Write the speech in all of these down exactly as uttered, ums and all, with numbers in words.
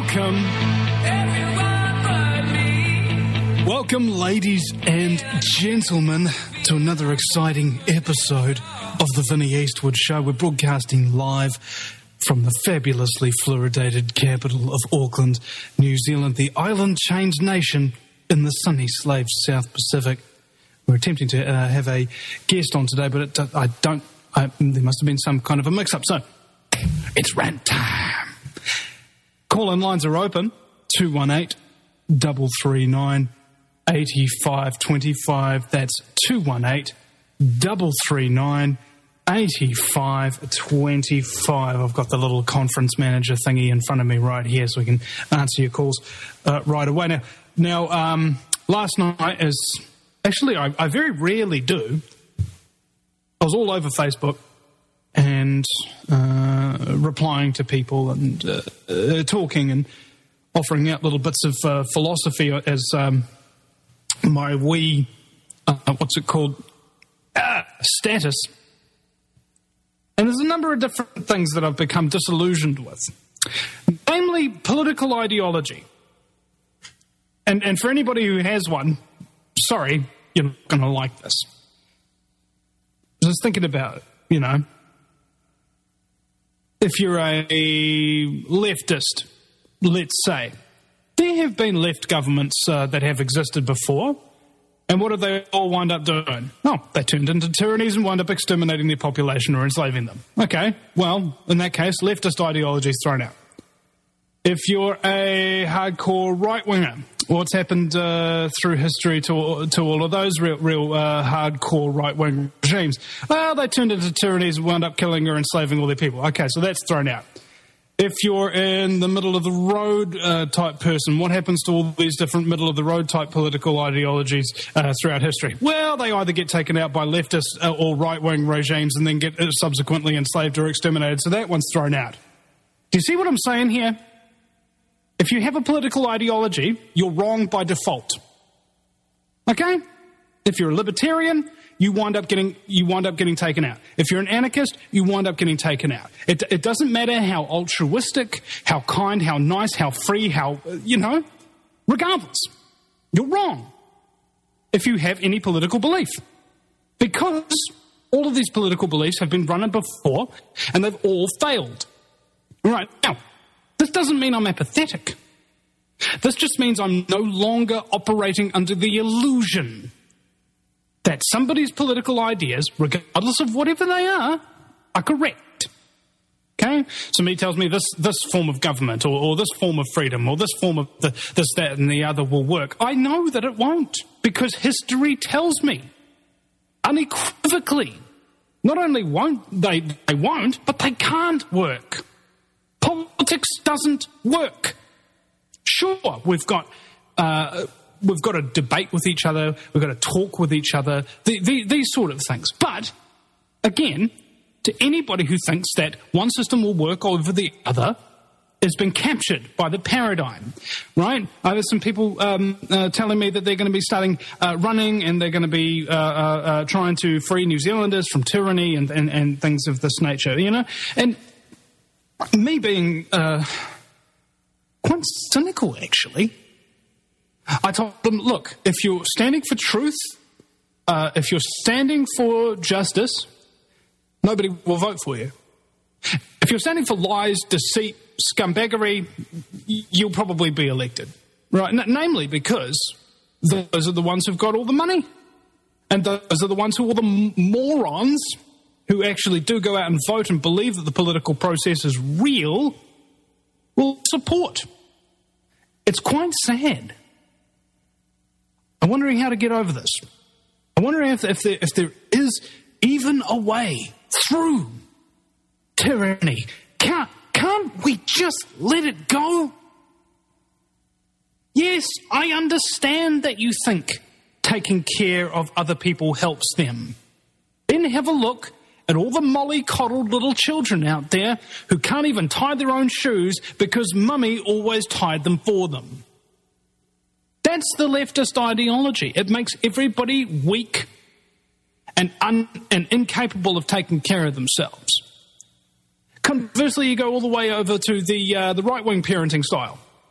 welcome. Welcome, ladies and gentlemen, to another exciting episode of the Vinnie Eastwood Show. We're broadcasting live from the fabulously fluoridated capital of Auckland, New Zealand, the island-chained nation in the sunny slave South Pacific. We're attempting to uh, have a guest on today, but it, I don't. I, there must have been some kind of a mix-up. So it's rant time. Call-in lines are open. two one eight, three three nine, eight five two five. That's two one eight, three three nine, eight five two five. I've got the little conference manager thingy in front of me right here, so we can answer your calls uh, right away. Now, now um, last night is actually I, I very rarely do. I was all over Facebook and uh, replying to people and uh, uh, talking and offering out little bits of uh, philosophy as um, my wee, uh, what's it called, ah, status. And there's a number of different things that I've become disillusioned with, namely political ideology. And, and for anybody who has one, sorry, you're not going to like this. I was thinking about it, you know. If you're a leftist, let's say, there have been left governments uh, that have existed before, and what do they all wind up doing? Oh, they turned into tyrannies and wind up exterminating their population or enslaving them. Okay, well, in that case, leftist ideology is thrown out. If you're a hardcore right-winger, what's happened uh, through history to to all of those real, real uh, hardcore right-wing regimes? Well, they turned into tyrannies and wound up killing or enslaving all their people. Okay, so that's thrown out. If you're in the middle-of-the-road uh, type person, what happens to all these different middle-of-the-road type political ideologies uh, throughout history? Well, they either get taken out by leftist uh, or right-wing regimes and then get uh, subsequently enslaved or exterminated. So that one's thrown out. Do you see what I'm saying here? If you have a political ideology, you're wrong by default. Okay? If you're a libertarian, you wind up getting you wind up getting taken out. If you're an anarchist, you wind up getting taken out. It, it doesn't matter how altruistic, how kind, how nice, how free, how, you know, regardless. You're wrong if you have any political belief. Because all of these political beliefs have been run before and they've all failed. All right, now, this doesn't mean I'm apathetic. This just means I'm no longer operating under the illusion that somebody's political ideas, regardless of whatever they are, are correct. Okay? Somebody tells me this this form of government or, or this form of freedom or this form of the, this, that, and the other will work. I know that it won't, because history tells me unequivocally, not only won't they, they won't, but they can't work. Politics doesn't work. Sure, we've got uh, we've got to debate with each other, we've got to talk with each other, the, the, these sort of things. But, again, to anybody who thinks that one system will work over the other has been captured by the paradigm, right? I have some people um, uh, telling me that they're going to be starting uh, running and they're going to be uh, uh, uh, trying to free New Zealanders from tyranny and, and, and things of this nature, you know? And me being uh, quite cynical, actually, I told them, look, if you're standing for truth, uh, if you're standing for justice, nobody will vote for you. If you're standing for lies, deceit, scumbaggery, you'll probably be elected. Right? N- namely because those are the ones who've got all the money. And those are the ones who are the m- morons who actually do go out and vote and believe that the political process is real, will support. It's quite sad. I'm wondering how to get over this. I'm wondering if, if, there, if there is even a way through tyranny. Can't, can't we just let it go? Yes, I understand that you think taking care of other people helps them. Then have a look at all the mollycoddled little children out there who can't even tie their own shoes because mummy always tied them for them. That's the leftist ideology. It makes everybody weak and, un- and incapable of taking care of themselves. Conversely, you go all the way over to the uh, the right-wing parenting style.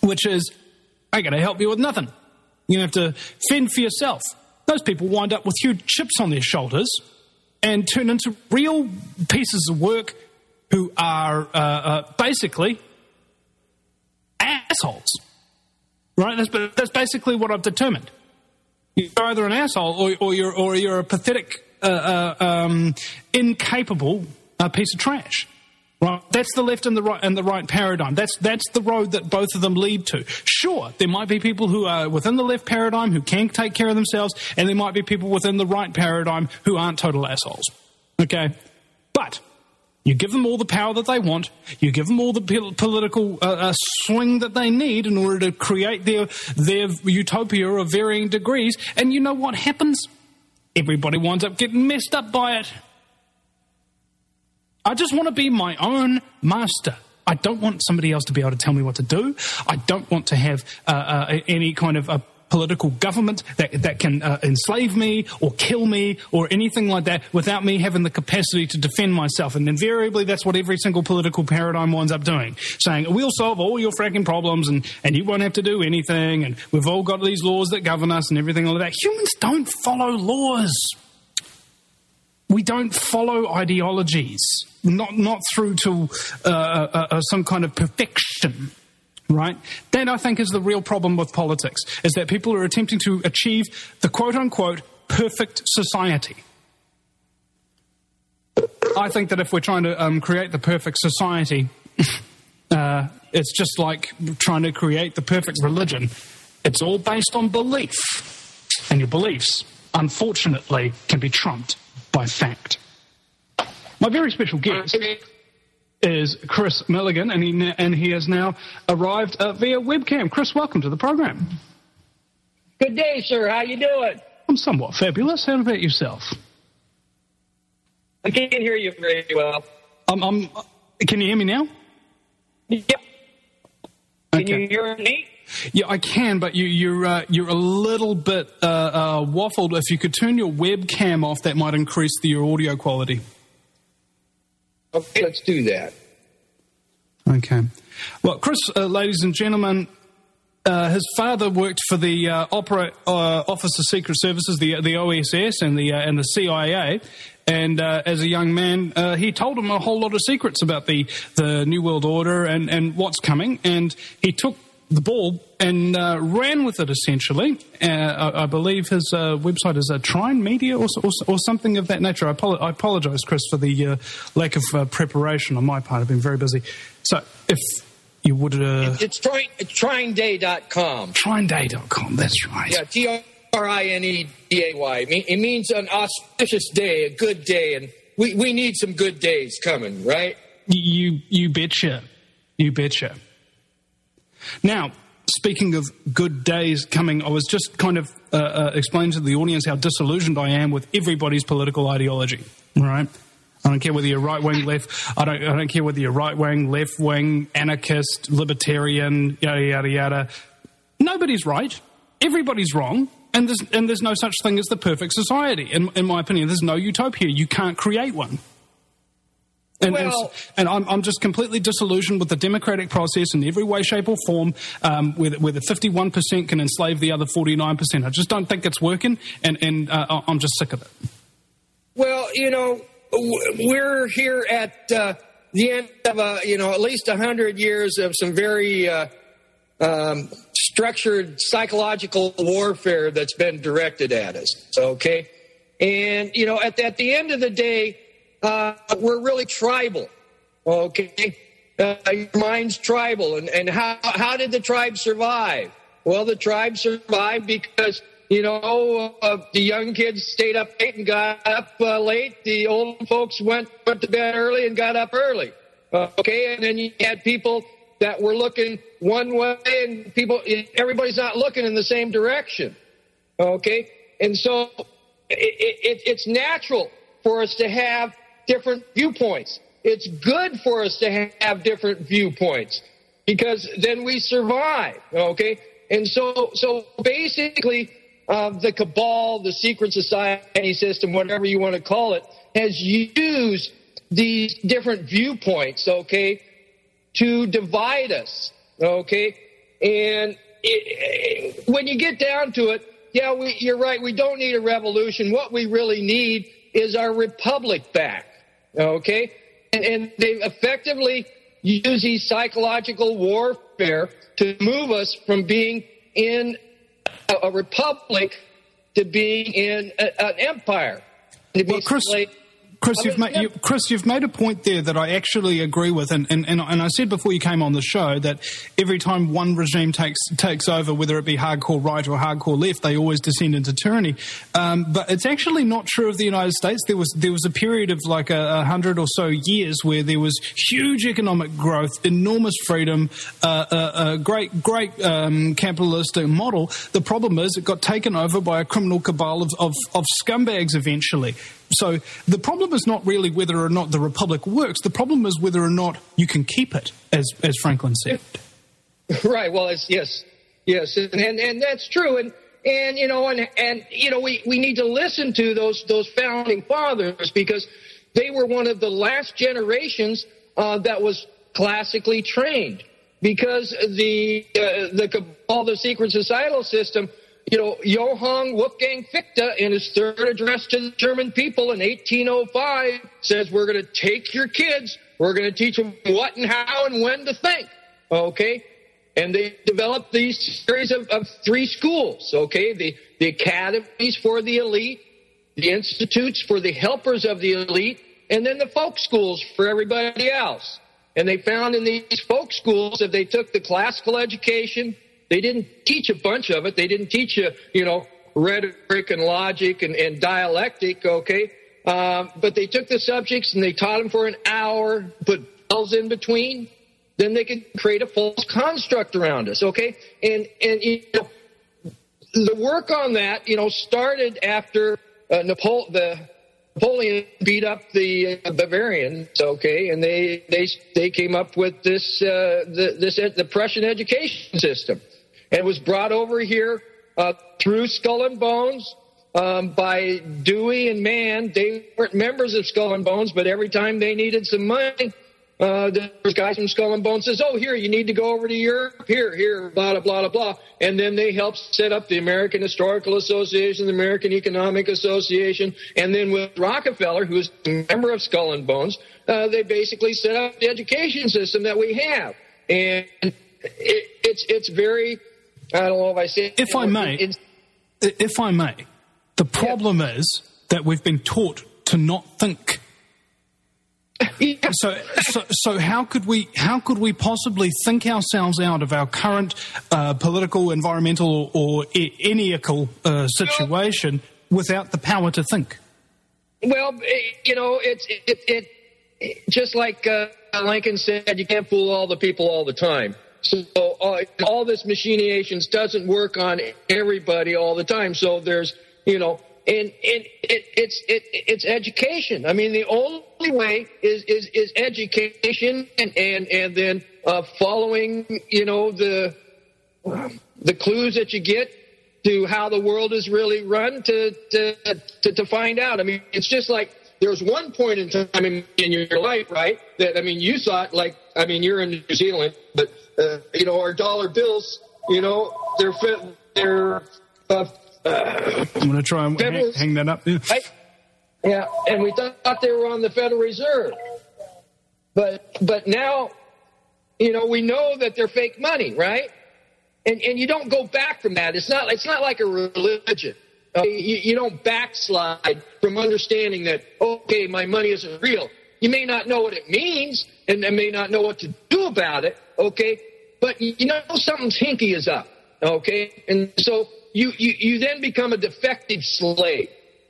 which is, I got to help you with nothing. You have to fend for yourself. Those people wind up with huge chips on their shoulders and turn into real pieces of work who are uh, uh, basically assholes. Right? That's, that's basically what I've determined. You're either an asshole or, or you're or you're a pathetic, uh, uh, um, incapable uh, piece of trash. Right? That's the left and the right and the right paradigm. That's that's the road that both of them lead to. Sure, there might be people who are within the left paradigm who can take care of themselves, and there might be people within the right paradigm who aren't total assholes. Okay, but you give them all the power that they want. You give them all the pol- political uh, uh, swing that they need in order to create their their utopia of varying degrees. And you know what happens? Everybody winds up getting messed up by it. I just want to be my own master. I don't want somebody else to be able to tell me what to do. I don't want to have uh, uh, any kind of a political government that that can uh, enslave me or kill me or anything like that without me having the capacity to defend myself. And invariably, that's what every single political paradigm winds up doing, saying, we'll solve all your fracking problems and, and you won't have to do anything, and we've all got these laws that govern us and everything like that. Humans don't follow laws. We don't follow ideologies, not not through to uh, uh, uh, some kind of perfection, right? That, I think, is the real problem with politics, is that people are attempting to achieve the quote-unquote perfect society. I think that if we're trying to um, create the perfect society, uh, it's just like trying to create the perfect religion. It's all based on belief, and your beliefs, unfortunately, can be trumped by fact. My very special guest is Chris Milligan, and he and he has now arrived uh, via webcam. Chris, welcome to the program. Good day, sir. How you doing? I'm somewhat fabulous. How about yourself? I can't hear you very well. Um, um, can you hear me now? Yep. Can Okay. you hear me? Yeah, I can, but you, you're uh, you're a little bit uh, uh, waffled. If you could turn your webcam off, that might increase the, your audio quality. Okay, let's do that. Okay. Well, Chris, uh, ladies and gentlemen, uh, his father worked for the uh, Opera uh, Office of Secret Services, the the O S S, and the uh, and the C I A. And uh, as a young man, uh, he told him a whole lot of secrets about the the New World Order and, and what's coming. And he took the ball and uh, ran with it, essentially. Uh, I, I believe his uh, website is uh, Trine Media or, or, or something of that nature. I, apolo- I apologize, Chris, for the uh, lack of uh, preparation on my part. I've been very busy. So if you would... Uh, It's Trine, it's trine day dot com. Trine day dot com, that's right. Yeah, T R I N E D A Y. It means an auspicious day, a good day, and we, we need some good days coming, right? You, you betcha. You betcha. Now, speaking of good days coming, I was just kind of uh, uh, explaining to the audience how disillusioned I am with everybody's political ideology, right? I don't care whether you're right-wing, left, I don't, I don't care whether you're right-wing, left-wing, anarchist, libertarian, yada, yada, yada. Nobody's right. Everybody's wrong. And there's, and there's no such thing as the perfect society. In, in my opinion, there's no utopia. You can't create one. And, Well- and, and I'm, I'm just completely disillusioned with the democratic process in every way, shape, or form, um, where, the, where the fifty-one percent can enslave the other forty-nine percent. I just don't think it's working, and, and uh, I'm just sick of it. Well, you know, w- we're here at uh, the end of, uh, you know, at least one hundred years of some very uh, um, structured psychological warfare that's been directed at us, okay? And, you know, at, at the end of the day, uh, we're really tribal, okay? Uh, your mind's tribal. And, and how, how did the tribe survive? Well, the tribe survived because, you know, uh, the young kids stayed up late and got up uh, late. The old folks went, went to bed early and got up early. Uh, okay, and then you had people that were looking one way, and people, everybody's not looking in the same direction. Okay, and so it, it, it's natural for us to have different viewpoints. It's good for us to have different viewpoints because then we survive. Okay, and so so basically. Uh, the cabal, the secret society system, whatever you want to call it, has used these different viewpoints, okay, to divide us, okay? And it, when you get down to it, yeah, we, you're right. We don't need a revolution. What we really need is our republic back. Okay? And, and they effectively use these psychological warfare to move us from being in a, a republic to being in a, an empire. To be well, Chris, slave. Chris, you've made, you, Chris, you've made a point there that I actually agree with, and, and, and, and I said before you came on the show that every time one regime takes takes over, whether it be hardcore right or hardcore left, they always descend into tyranny. Um, but it's actually not true of the United States. There was there was a period of like a, a hundred or so years where there was huge economic growth, enormous freedom, uh, a, a great great um, capitalistic model. The problem is it got taken over by a criminal cabal of, of, of scumbags eventually. So the problem is not really whether or not the republic works. The problem is whether or not you can keep it, as as Franklin said. Right. Well, it's, yes, yes, and, and and that's true. And and you know, and and you know, we, we need to listen to those those founding fathers because they were one of the last generations uh, that was classically trained. Because the uh, the cabal, the secret societal system. You know, Johann Wolfgang Fichte, in his third address to the German people in eighteen oh five, says we're going to take your kids, we're going to teach them what and how and when to think, okay? And they developed these series of, of three schools, okay? The, the academies for the elite, the institutes for the helpers of the elite, and then the folk schools for everybody else. And they found in these folk schools that they took the classical education. They didn't teach a bunch of it. They didn't teach you, you know, rhetoric and logic and, and dialectic, okay? Um, but they took the subjects and they taught them for an hour, put bells in between. Then they could create a false construct around us, okay? And, and you know, the work on that, you know, started after uh, Napole- the Napoleon beat up the uh, Bavarians, okay? And they, they, they came up with this, uh, the, this, the Prussian education system. And it was brought over here uh, through Skull and Bones um, by Dewey and Mann. They weren't members of Skull and Bones, but every time they needed some money, uh, there was guys from Skull and Bones says, oh, here, you need to go over to Europe. Here, here, blah, blah, blah, blah. And then they helped set up the American Historical Association, the American Economic Association. And then with Rockefeller, who's a member of Skull and Bones, uh, they basically set up the education system that we have. And it, it's it's very... I don't know if I say. If I may, it's, if I may, the problem yeah. is that we've been taught to not think. Yeah. So, so, so how could we? How could we possibly think ourselves out of our current uh, political, environmental, or e- eniacal uh, situation without the power to think? Well, you know, it's it, it, it just like uh, Lincoln said, you can't fool all the people all the time. So uh, all this machinations doesn't work on everybody all the time. So there's, you know, and, and it, it's it, it's education. I mean, the only way is is, is education, and and and then uh, following, you know, the the clues that you get to how the world is really run to to to, to find out. I mean, it's just like. There's one point in time in, in your life, right, that, I mean, you thought, like, I mean, you're in New Zealand, but, uh, you know, our dollar bills, you know, they're, they're, uh, uh, I'm going to try and hang, hang that up. Yeah. Right? Yeah, and we thought they were on the Federal Reserve. But, but now, you know, we know that they're fake money, right? And, and you don't go back from that. It's not, it's not like a religion. Uh, you, you don't backslide from understanding that, okay, my money isn't real. You may not know what it means, and I may not know what to do about it, okay? But you know something's hinky is up, okay? And so you, you, you then become a defective slave,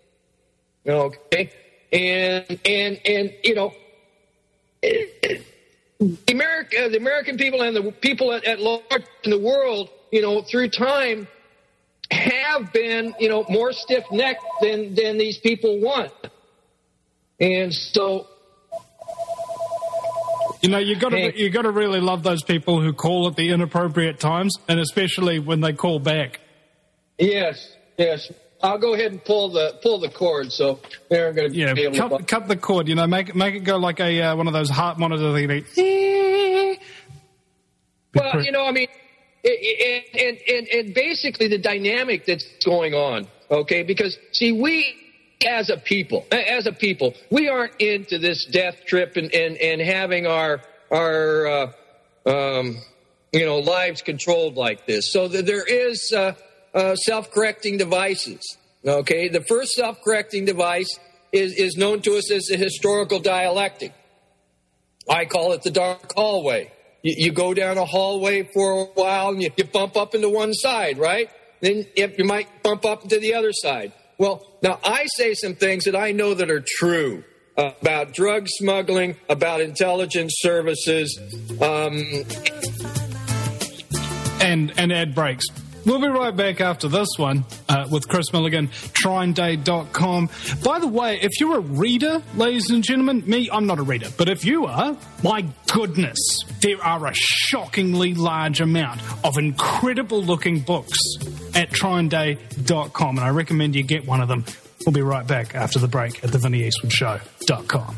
okay? And, and, and you know, the, America, the American people and the people at, at large in the world, you know, through time, have been, you know, more stiff-necked than, than these people want. And so... You know, you've got to, you got to really love those people who call at the inappropriate times, and especially when they call back. Yes, yes. I'll go ahead and pull the pull the cord, so they're going to yeah, be able cut, to... cut the cord, you know, make, make it go like a uh, one of those heart monitors. Well, you know, I mean... and, and, and, and basically the dynamic that's going on, okay? Because, see, we as a people, as a people, we aren't into this death trip and, and, and having our, our uh, um, you know, lives controlled like this. So there is uh, uh, self-correcting devices, okay? The first self-correcting device is, is known to us as the historical dialectic. I call it the dark hallway. You, you go down a hallway for a while and you, you bump up into one side, right? Then you might bump up into the other side. Well, now I say some things that I know that are true uh, about drug smuggling, about intelligence services. Um, and, and ad breaks. We'll be right back after this one uh, with Chris Milligan, trine day dot com. By the way, if you're a reader, ladies and gentlemen, me, I'm not a reader, but if you are, my goodness, there are a shockingly large amount of incredible-looking books at trine day dot com, and I recommend you get one of them. We'll be right back after the break at the vinnie eastwood show dot com.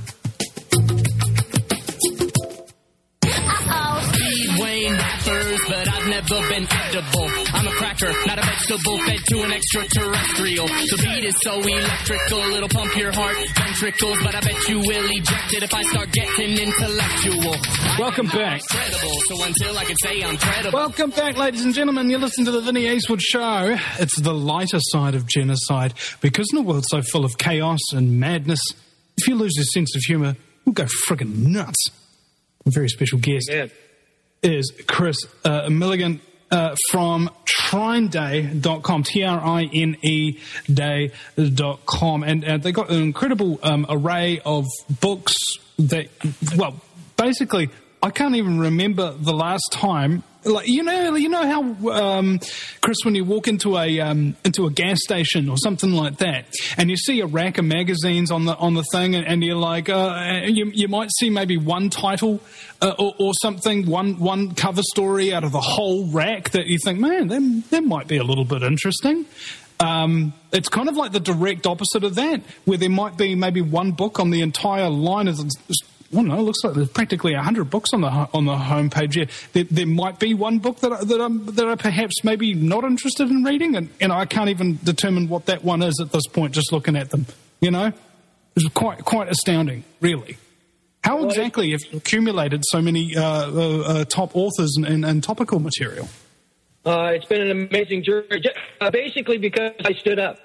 But I've never been edible. I'm a cracker, not a vegetable, fed to an extraterrestrial. The beat is so electrical, it'll pump your heart ventricles, but I bet you will eject it if I start getting intellectual. Welcome back. Incredible, so until I can say I'm credible. Welcome back, ladies and gentlemen. You're listening to the Vinnie Eastwood Show. It's the lighter side of genocide, because in a world so full of chaos and madness, if you lose your sense of humour, you'll go friggin' nuts. A very special guest. Yeah. Is Chris uh, Milligan uh, from trine day dot com, T R I N E day dot com. And uh, they got an incredible um, array of books that, well, basically, I can't even remember the last time. Like, you know, you know how, um, Chris, when you walk into a um, into a gas station or something like that, and you see a rack of magazines on the on the thing, and, and you're like, uh, you you might see maybe one title uh, or, or something, one one cover story out of the whole rack that you think, man, that, that might be a little bit interesting. Um, it's kind of like the direct opposite of that, where there might be maybe one book on the entire line of. I don't know. It looks like there's practically a hundred books on the on the homepage here. There, there might be one book that I, that I'm that I perhaps maybe not interested in reading, and, and I can't even determine what that one is at this point. Just looking at them, you know, it's quite quite astounding, really. How exactly have you accumulated so many uh, uh, uh, top authors and, and, and topical material? Uh, it's been an amazing journey. Uh, basically, because I stood up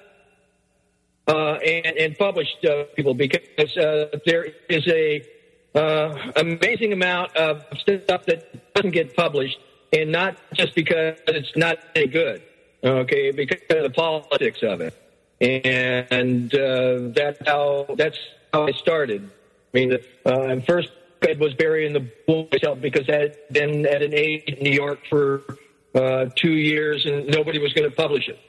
uh, and, and published uh, people, because uh, there is a Uh, amazing amount of stuff that doesn't get published, and not just because it's not any good, okay, because of the politics of it. And uh, that's how that's how I started. I mean, uh, first it was burying the bull myself, because I had been at an aide in New York for uh, two years, and nobody was going to publish it.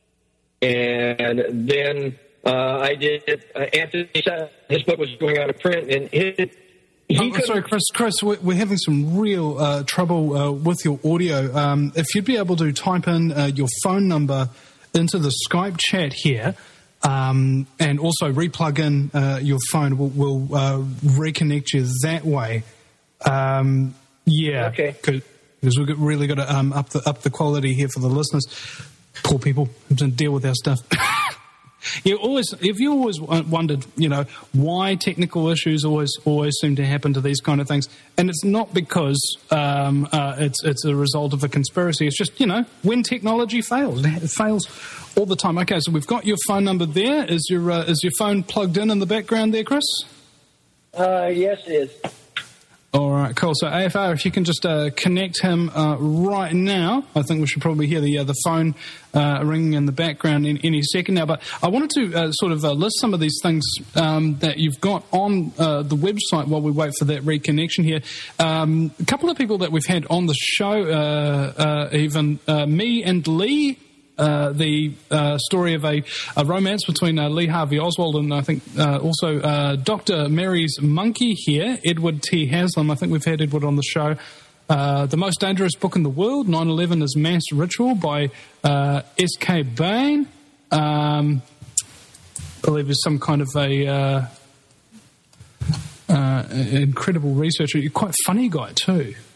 And then uh, I did. Uh, Anthony, his book was going out of print, and it. Oh, sorry, Chris. Chris, we're having some real uh, trouble uh, with your audio. Um, if you'd be able to type in uh, your phone number into the Skype chat here, um, and also replug in uh, your phone, we'll, we'll uh, reconnect you that way. Um, yeah, okay. Because we've really got to um, up the up the quality here for the listeners. Poor people who don't deal with our stuff. You always, if you always wondered, you know, why technical issues always always seem to happen to these kind of things, and it's not because um, uh, it's it's a result of a conspiracy. It's just, you know, when technology fails, it fails all the time. Okay, so we've got your phone number there. Is your uh, is your phone plugged in in the background there, Chris? Uh, yes, it is. All right, cool. So A F R, if you can just uh, connect him uh, right now, I think we should probably hear the uh, the phone uh, ringing in the background in any second now. But I wanted to uh, sort of uh, list some of these things um, that you've got on uh, the website while we wait for that reconnection here. Um, a couple of people that we've had on the show, uh, uh, even uh, me and Lee. Uh, the uh, story of a, a romance between uh, Lee Harvey Oswald and I think uh, also uh, Doctor Mary's monkey here, Edward T. Haslam. I think we've had Edward on the show. Uh, the Most Dangerous Book in the World, nine eleven is Mass Ritual by uh, S K Bain. Um, I believe is some kind of a uh, uh, incredible researcher. You're quite funny guy too.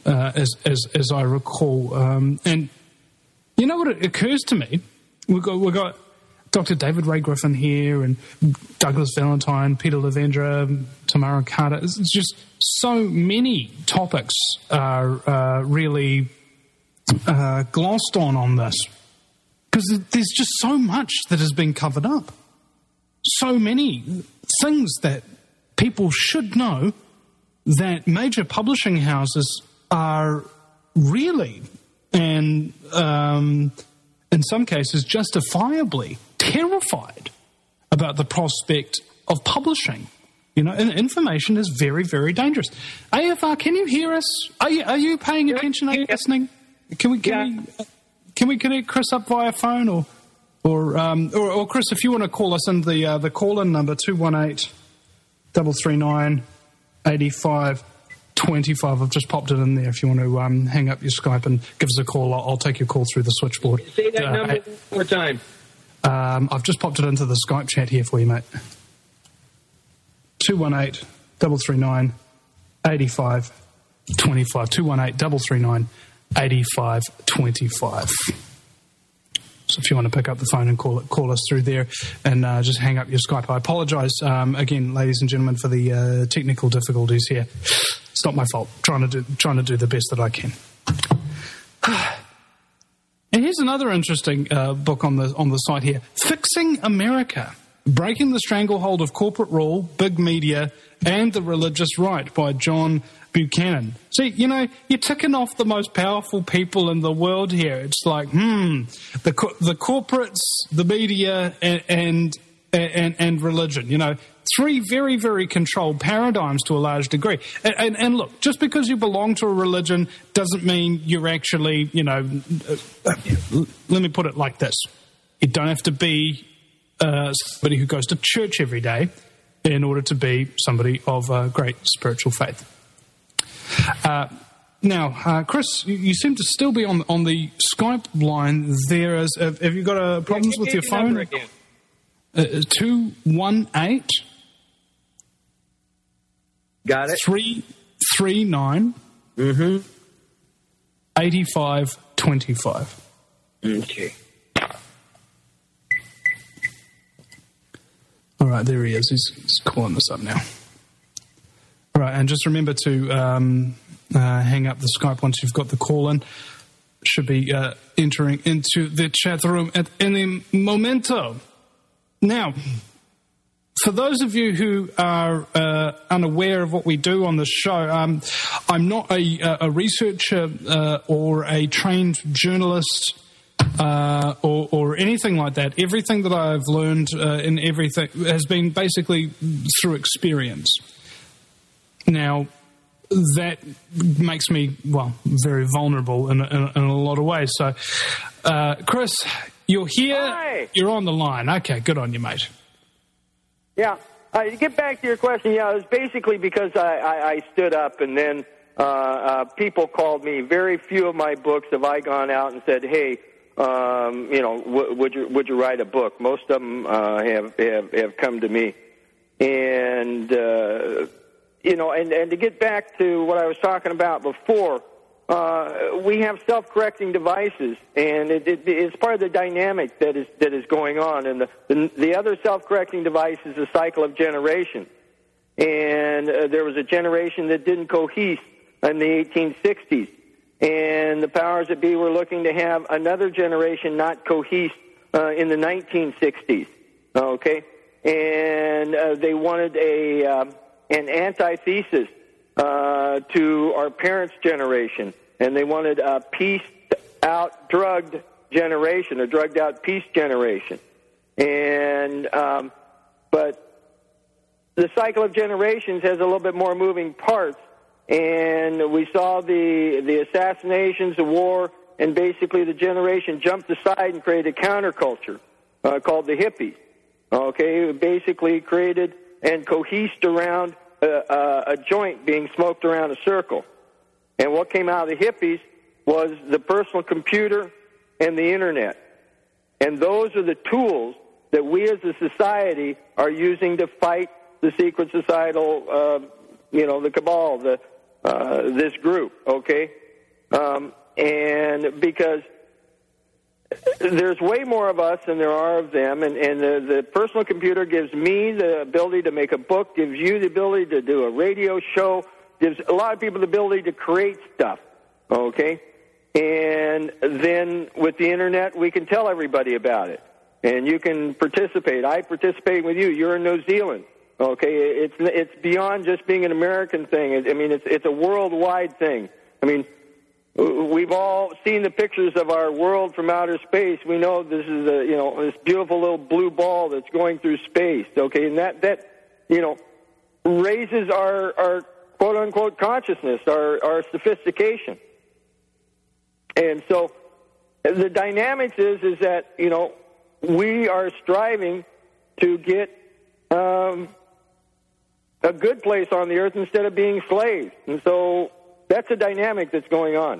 uh, as, as as I recall. Um, and you know what? It occurs to me, we've got we've got Doctor David Ray Griffin here, and Douglas Valentine, Peter Lavendra, Tamara Carter. It's just so many topics are uh, really uh, glossed on on this, because there's just so much that has been covered up. So many things that people should know that major publishing houses are really, and um, in some cases justifiably, terrified about the prospect of publishing. You know, and information is very, very dangerous. A F R, can you hear us? Are you, are you paying attention? Are you listening? Can we can yeah. we can we connect Chris up via phone, or or um, or, or Chris, if you want to call us in the uh, the call-in number two one eight double three nine eighty five twenty five. I've just popped it in there. If you want to um, hang up your Skype and give us a call, I'll, I'll take your call through the switchboard. Say that uh, number one more time. Um, I've just popped it into the Skype chat here for you, mate. two one eight double three nine eighty five twenty five. two one eight double three nine eighty five twenty five. So if you want to pick up the phone and call it, call us through there, and uh, just hang up your Skype. I apologise um, again, ladies and gentlemen, for the uh, technical difficulties here. It's not my fault. Trying to do trying to do the best that I can. And here's another interesting uh, book on the on the site here: Fixing America: Breaking the Stranglehold of Corporate Rule, Big Media, and the Religious Right by John Buchanan. See, you know, you're ticking off the most powerful people in the world here. It's like, hmm, the the corporates, the media, and and and, and religion. You know, three very, very controlled paradigms to a large degree. And, and, and look, just because you belong to a religion doesn't mean you're actually, you know, uh, let me put it like this. You don't have to be uh, somebody who goes to church every day in order to be somebody of uh, great spiritual faith. Uh, now, uh, Chris, you, you seem to still be on on the Skype line there. As, have, have you got uh, problems yeah, with your phone? Again. Uh, two one eight Got it. Three three nine. Mm-hmm. Eighty five twenty five. Okay. All right, there he is. He's, he's calling us up now. All right, and just remember to um, uh, hang up the Skype once you've got the call in. Should be uh, entering into the chat room at any momento. Now, for those of you who are uh, unaware of what we do on this show, um, I'm not a, a researcher uh, or a trained journalist uh, or, or anything like that. Everything that I've learned uh, in everything has been basically through experience. Now, that makes me, well, very vulnerable in, in, in a lot of ways. So, uh, Chris, you're here. Hi. You're on the line. Okay, good on you, mate. Yeah. Uh, to get back to your question, yeah, it was basically because I, I, I stood up and then uh, uh, people called me. Very few of my books have I gone out and said, hey, um, you know, w- would you would you write a book? Most of them uh, have, have have come to me. And, uh, you know, and, and to get back to what I was talking about before, uh, we have self-correcting devices, and it, it, it's part of the dynamic that is that is going on. And the, the, the other self-correcting device is the cycle of generation. And uh, there was a generation that didn't cohere in the eighteen sixties. And the powers that be were looking to have another generation not cohere uh, in the nineteen sixties. Okay? And uh, they wanted a uh, an antithesis uh, to our parents' generation. And they wanted a pieced-out, drugged generation, a drugged-out peace generation. And um, but the cycle of generations has a little bit more moving parts. And we saw the the assassinations, the war, and basically the generation jumped aside and created a counterculture uh, called the hippies. Okay, it basically created and cohesed around a, a, a joint being smoked around a circle. And what came out of the hippies was the personal computer and the internet. And those are the tools that we as a society are using to fight the secret societal, uh, you know, the cabal, the uh, this group, okay? Um, and because there's way more of us than there are of them, and, and the, the personal computer gives me the ability to make a book, gives you the ability to do a radio show, gives a lot of people the ability to create stuff, okay? And then with the Internet, we can tell everybody about it, and you can participate. I participate with you. You're in New Zealand, okay? It's it's beyond just being an American thing. I mean, it's it's a worldwide thing. I mean, we've all seen the pictures of our world from outer space. We know this is a, you know, this beautiful little blue ball that's going through space, okay? And that, that you know, raises our, our quote-unquote consciousness, our, our sophistication. And so the dynamics is, is that, you know, we are striving to get um, a good place on the earth instead of being slaves. And so that's a dynamic that's going on.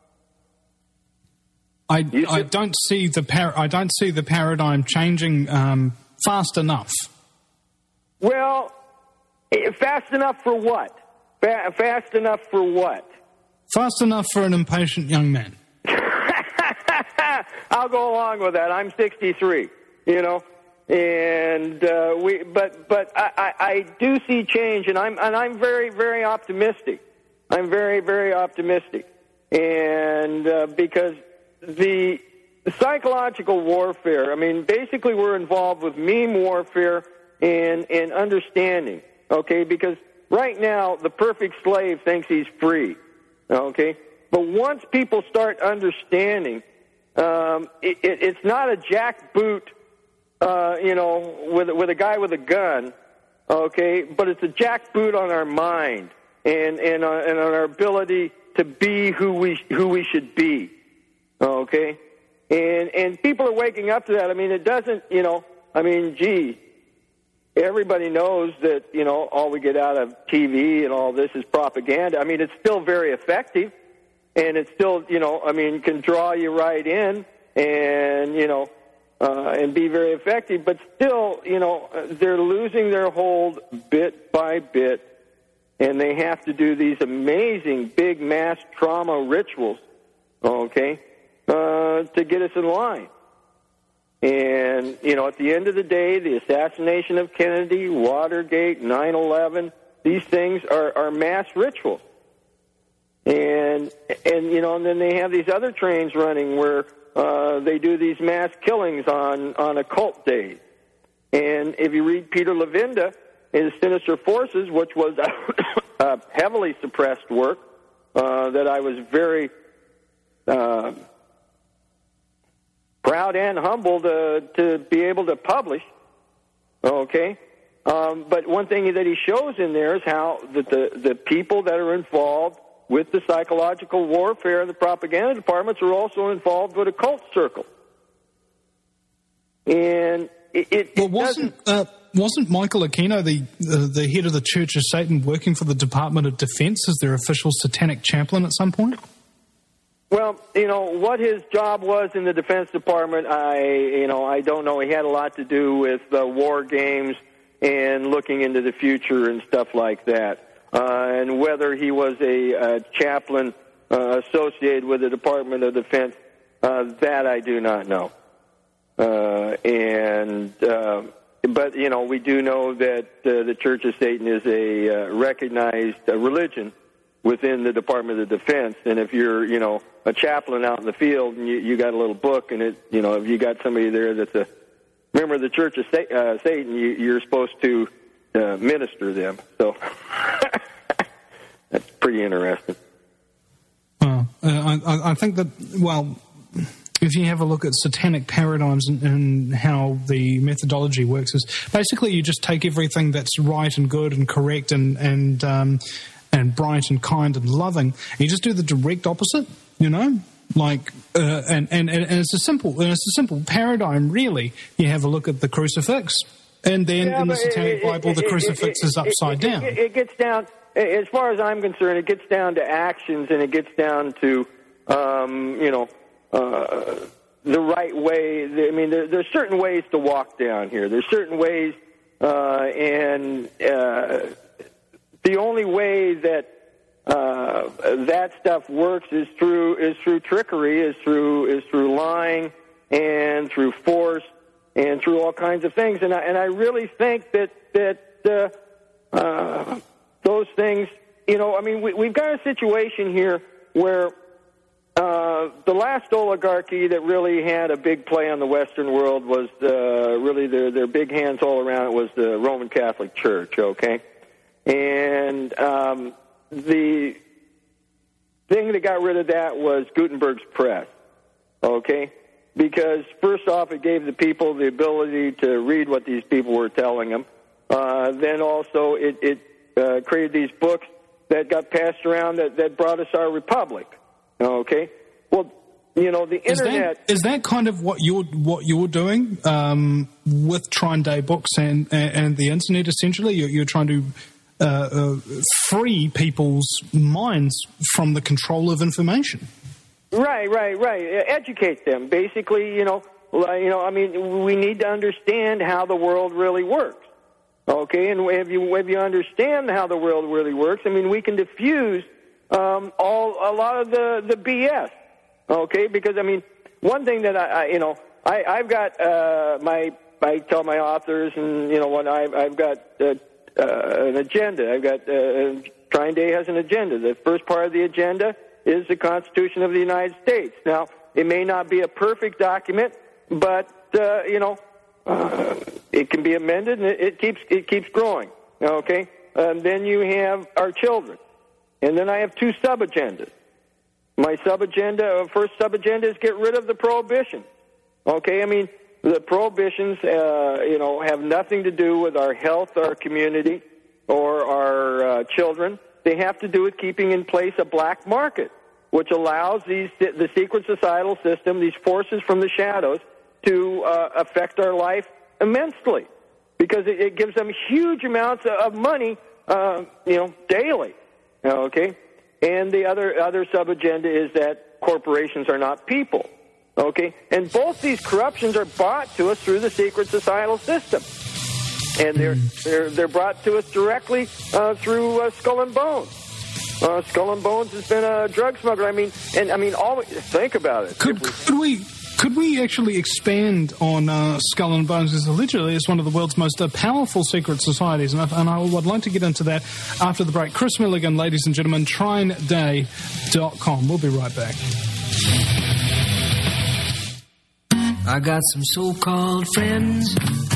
I, I don't see the par- I don't see the paradigm changing um, fast enough. Well, fast enough for what? Fa- fast enough for what? Fast enough for an impatient young man. I'll go along with that. I'm sixty-three, you know, and uh, we. But but I, I, I do see change, and I'm and I'm very very optimistic. I'm very, very optimistic, and uh, because the psychological warfare, I mean, basically we're involved with meme warfare and, and understanding, okay, because right now the perfect slave thinks he's free, okay, but once people start understanding, um, it, it, it's not a jackboot, uh, you know, with, with a guy with a gun, okay, but it's a jackboot on our mind. And and, uh, and on our ability to be who we who we should be, okay, and and people are waking up to that. I mean, it doesn't, you know. I mean, gee, everybody knows that, you know, all we get out of T V and all this is propaganda. I mean, it's still very effective, and it's still, you know, I mean, can draw you right in, and you know, uh, and be very effective. But still, you know, they're losing their hold bit by bit. And they have to do these amazing big mass trauma rituals, okay, uh, to get us in line. And, you know, at the end of the day, the assassination of Kennedy, Watergate, nine eleven, these things are, are mass rituals. And, and, you know, and then they have these other trains running where uh, they do these mass killings on, on occult days. And if you read Peter Levenda, his Sinister Forces, which was a heavily suppressed work uh, that I was very uh, proud and humbled uh, to be able to publish, okay? Um, but one thing that he shows in there is how the, the, the people that are involved with the psychological warfare and the propaganda departments are also involved with occult circles. And it, it, well, it wasn't... Uh Wasn't Michael Aquino, the, the the head of the Church of Satan, working for the Department of Defense as their official satanic chaplain at some point? Well, you know, what his job was in the Defense Department, I, you know, I don't know. He had a lot to do with uh, war games and looking into the future and stuff like that. Uh, and whether he was a, a chaplain uh, associated with the Department of Defense, uh, that I do not know. Uh, and... Uh, But, you know, we do know that uh, the Church of Satan is a uh, recognized uh, religion within the Department of Defense. And if you're, you know, a chaplain out in the field and you, you got a little book and, it, you know, if you got somebody there that's a member of the Church of Sa- uh, Satan, you, you're supposed to uh, minister them. So that's pretty interesting. Well, uh, I, I think that, well... if you have a look at satanic paradigms and, and how the methodology works, is basically you just take everything that's right and good and correct and and um, and bright and kind and loving, and you just do the direct opposite. You know, like uh, and, and and it's a simple and it's a simple paradigm. Really, you have a look at the crucifix, and then yeah, in the Satanic it, Bible, it, the it, crucifix it, is upside it, down. It, it gets down, as far as I'm concerned, it gets down to actions, and it gets down to um, you know. Uh, the right way. I mean, there, there's certain ways to walk down here. There's certain ways, uh, and uh, the only way that uh, uh, that stuff works is through is through trickery, is through is through lying, and through force, and through all kinds of things. And I, and I really think that that uh, uh, those things, you know, I mean, we, we've got a situation here where uh, the last oligarchy that really had a big play on the Western world was uh, really their their big hands all around it was the Roman Catholic Church. Okay, and um, the thing that got rid of that was Gutenberg's press. Okay. Because, first off, it gave the people the ability to read what these people were telling them. Uh, then also it, it uh, created these books that got passed around that, that brought us our republic. Okay? Well, you know, the is Internet... That, is that kind of what you're, what you're doing um, with Trine Day Books and, and, and the Internet, essentially? You're, you're trying to uh, uh, free people's minds from the control of information. Right, right, right. Educate them. Basically, you know, you know. I mean, we need to understand how the world really works. Okay, and if you if you understand how the world really works, I mean, we can diffuse um, all a lot of the, the B S. Okay, because I mean, one thing that I, I you know, I I've got uh, my I tell my authors, and you know, what I I've got uh, uh, an agenda. I've got uh, Trine Day has an agenda. The first part of the agenda is the Constitution of the United States. Now, it may not be a perfect document, but, uh, you know, uh, it can be amended, and it, it keeps it keeps growing, okay? And then you have our children. And then I have two sub-agendas. My sub-agenda, first sub-agenda is get rid of the prohibition, okay? I mean, the prohibitions, uh, you know, have nothing to do with our health, our community, or our uh, children. They have to do with keeping in place a black market, which allows these the secret societal system, these forces from the shadows, to uh, affect our life immensely, because it, it gives them huge amounts of money, uh, you know, daily. Okay, and the other other sub agenda is that corporations are not people. Okay, and both these corruptions are brought to us through the secret societal system. And they're they're they're brought to us directly uh, through uh, Skull and Bones. Uh, Skull and Bones has been a drug smuggler. I mean, and I mean, always think about it. Could, we, could we could we actually expand on uh, Skull and Bones? Because allegedly it's one of the world's most uh, powerful secret societies, and I, and I would like to get into that after the break. Chris Milligan, ladies and gentlemen, Trine Day dot com. We'll be right back. I got some so-called friends.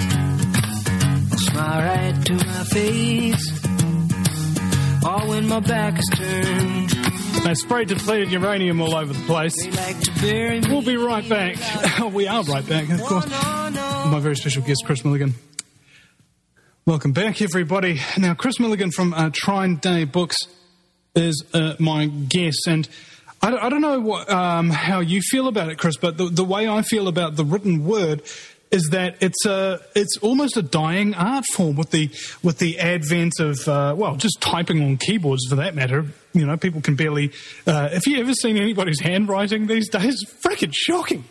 Smile right to my face, all when my back is turned. They sprayed depleted uranium all over the place. They like to bury me. We'll be right back. We are right back, of course. My very special guest, Chris Milligan. Welcome back, everybody. Now, Chris Milligan from uh, Trine Day Books is uh, my guest, and I, I don't know what um, how you feel about it, Chris, but the, the way I feel about the written word is that it's a it's almost a dying art form with the with the advent of uh, well, just typing on keyboards for that matter. You know, people can barely. Uh, have you ever seen anybody's handwriting these days? It's freaking shocking.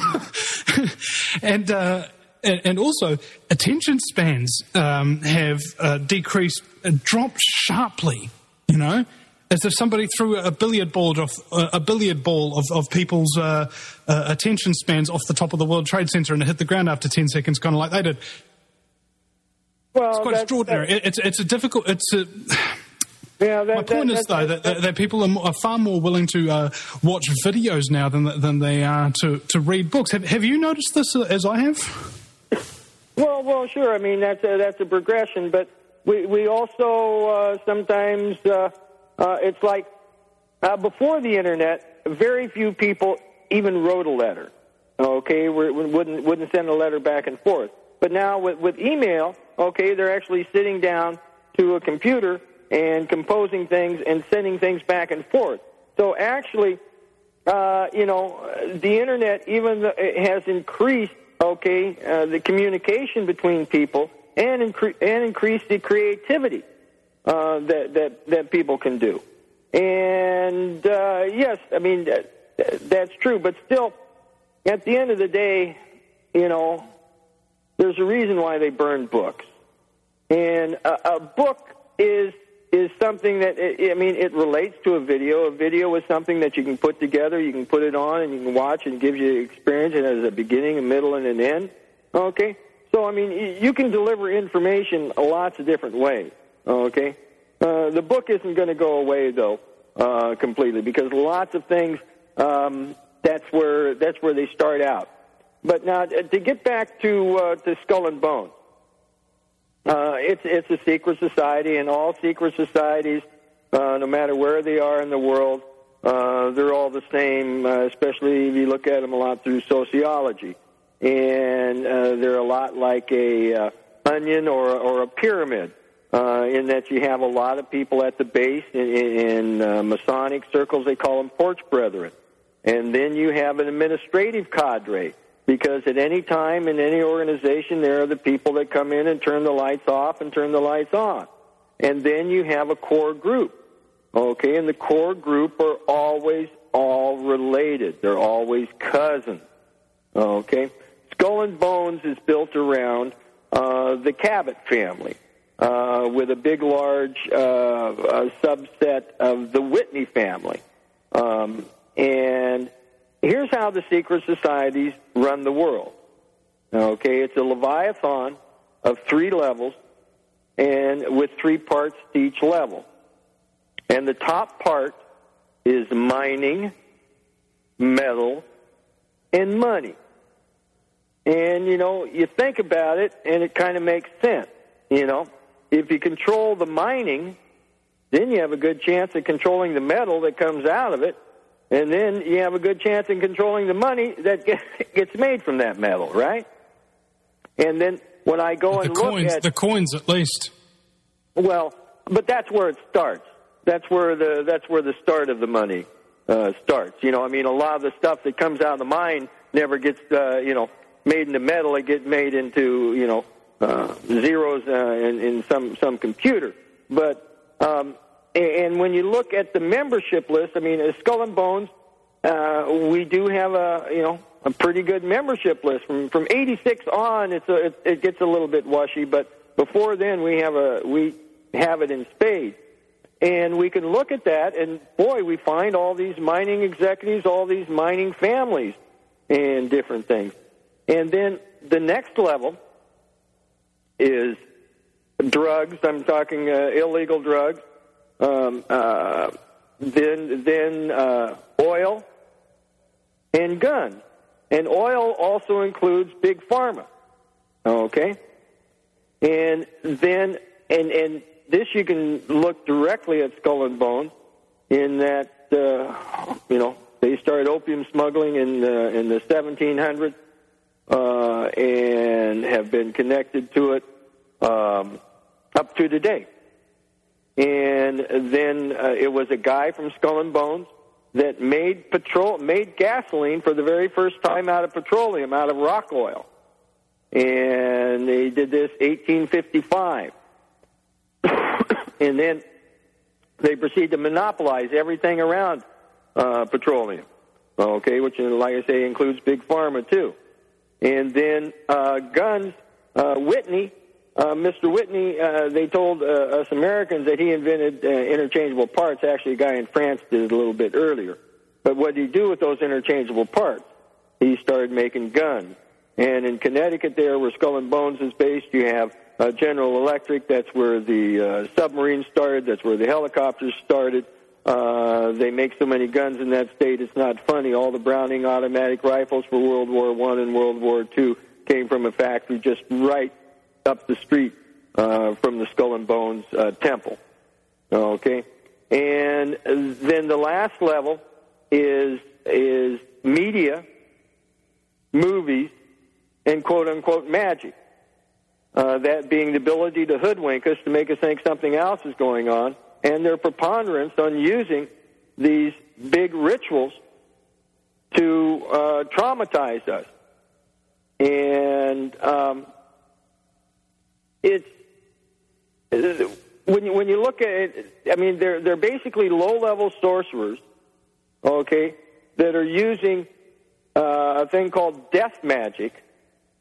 and, uh, and and also attention spans um, have uh, decreased, uh, dropped sharply. You know. As if somebody threw a billiard ball off uh, a billiard ball of, of people's uh, uh, attention spans off the top of the World Trade Center and it hit the ground after ten seconds, kind of like they did. Well, it's quite extraordinary. It, it's it's a difficult. It's a, yeah. That, my point that, is though that, that, that, that people are, more, are far more willing to uh, watch videos now than than they are to, to read books. Have Have you noticed this as I have? Well, well, sure. I mean that's a, that's a progression, but we we also uh, sometimes. Uh, Uh, it's like uh, before the internet, very few people even wrote a letter. Okay, we wouldn't wouldn't send a letter back and forth. But now with, with email, okay, they're actually sitting down to a computer and composing things and sending things back and forth. So actually, uh, you know, the internet even the, it has increased, okay, uh, the communication between people and incre- and increased the creativity. Uh, that that that people can do, and uh, yes, I mean that, that's true. But still, at the end of the day, you know, there's a reason why they burn books, and a, a book is is something that, I mean, it relates to a video. A video is something that you can put together, you can put it on, and you can watch, and it gives you experience. It has a beginning, a middle, and an end. Okay? So, I mean, you can deliver information lots of different ways. Okay? Uh, the book isn't going to go away, though, uh, completely, because lots of things, um, that's where that's where they start out. But now, to get back to uh, to Skull and Bones, uh, it's it's a secret society, and all secret societies, uh, no matter where they are in the world, uh, they're all the same. Uh, especially if you look at them a lot through sociology, and uh, they're a lot like a uh, onion or or a pyramid. Uh, in that you have a lot of people at the base. In, in uh, Masonic circles, they call them porch brethren. And then you have an administrative cadre, because at any time in any organization, there are the people that come in and turn the lights off and turn the lights on. And then you have a core group, okay? And the core group are always all related. They're always cousins, okay? Skull and Bones is built around uh, the Cabot family. Uh, with a big, large uh, uh, subset of the Whitney family. Um, and here's how the secret societies run the world. Okay, it's a Leviathan of three levels, and with three parts to each level. And the top part is mining, metal, and money. And, you know, you think about it, and it kind of makes sense, you know. If you control the mining, then you have a good chance of controlling the metal that comes out of it, and then you have a good chance in controlling the money that gets made from that metal, right? And then when I go the and coins, look at... The coins, at least. Well, but that's where it starts. That's where the that's where the start of the money uh, starts. You know, I mean, a lot of the stuff that comes out of the mine never gets, uh, you know, made into metal. It gets made into, you know, Uh, zeros uh, in, in some some computer, but um, and when you look at the membership list, I mean, as Skull and Bones, uh, we do have a you know a pretty good membership list from from eighty-six on. It's a, it, it gets a little bit washy, but before then we have a we have it in spades, and we can look at that, and boy, we find all these mining executives, all these mining families, and different things, and then the next level is drugs. I'm talking uh, illegal drugs. Um, uh, then then uh, oil and guns. And oil also includes big pharma. Okay? And then, and, and this you can look directly at Skull and Bones in that, uh, you know, they started opium smuggling in, uh, in the seventeen hundreds. Uh, and have been connected to it um, up to today. And then uh, it was a guy from Skull and Bones that made petrol, made gasoline for the very first time out of petroleum, out of rock oil. And they did this eighteen fifty-five. And then they proceeded to monopolize everything around uh, petroleum, okay, which, like I say, includes big pharma, too. And then uh, guns, uh, Whitney, uh, Mister Whitney, uh, they told uh, us Americans that he invented uh, interchangeable parts. Actually, a guy in France did it a little bit earlier. But what did he do with those interchangeable parts? He started making guns. And in Connecticut there, where Skull and Bones is based, you have uh, General Electric. That's where the uh, submarines started. That's where the helicopters started. Uh, they make so many guns in that state, it's not funny. All the Browning automatic rifles for World War One and World War Two came from a factory just right up the street uh, from the Skull and Bones uh, temple. Okay? And then the last level is is media, movies, and quote-unquote magic. Uh, that being the ability to hoodwink us, to make us think something else is going on, and their preponderance on using these big rituals to uh, traumatize us. And um, it's when you, when you look at it, I mean, they're they're basically low-level sorcerers, okay, that are using uh, a thing called death magic.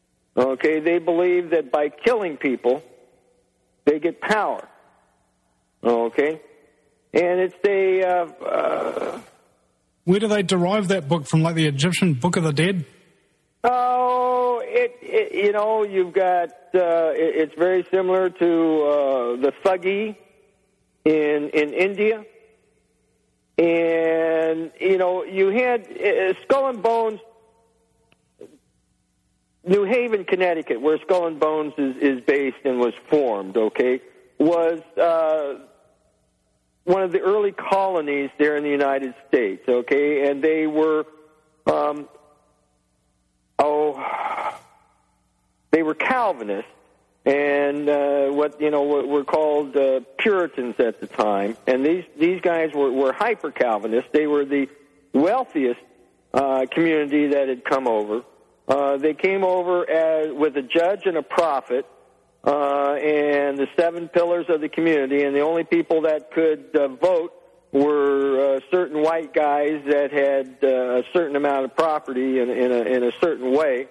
Okay, they believe that by killing people, they get power. Okay, and it's a. Uh, uh, Where do they derive that book from? Like the Egyptian Book of the Dead? Oh, it, it you know you've got. Uh, it, it's very similar to uh, the Thuggee in in India, and you know you had uh, Skull and Bones. New Haven, Connecticut, where Skull and Bones is, is based and was formed, okay, was uh, one of the early colonies there in the United States, okay, and they were, um, oh, they were Calvinists, and uh, what you know what were called uh, Puritans at the time, and these these guys were, were hyper Calvinists. They were the wealthiest uh, community that had come over. Uh, they came over as, with a judge and a prophet, uh, and the seven pillars of the community, and the only people that could uh, vote were uh, certain white guys that had uh, a certain amount of property in, in, a, in a certain way.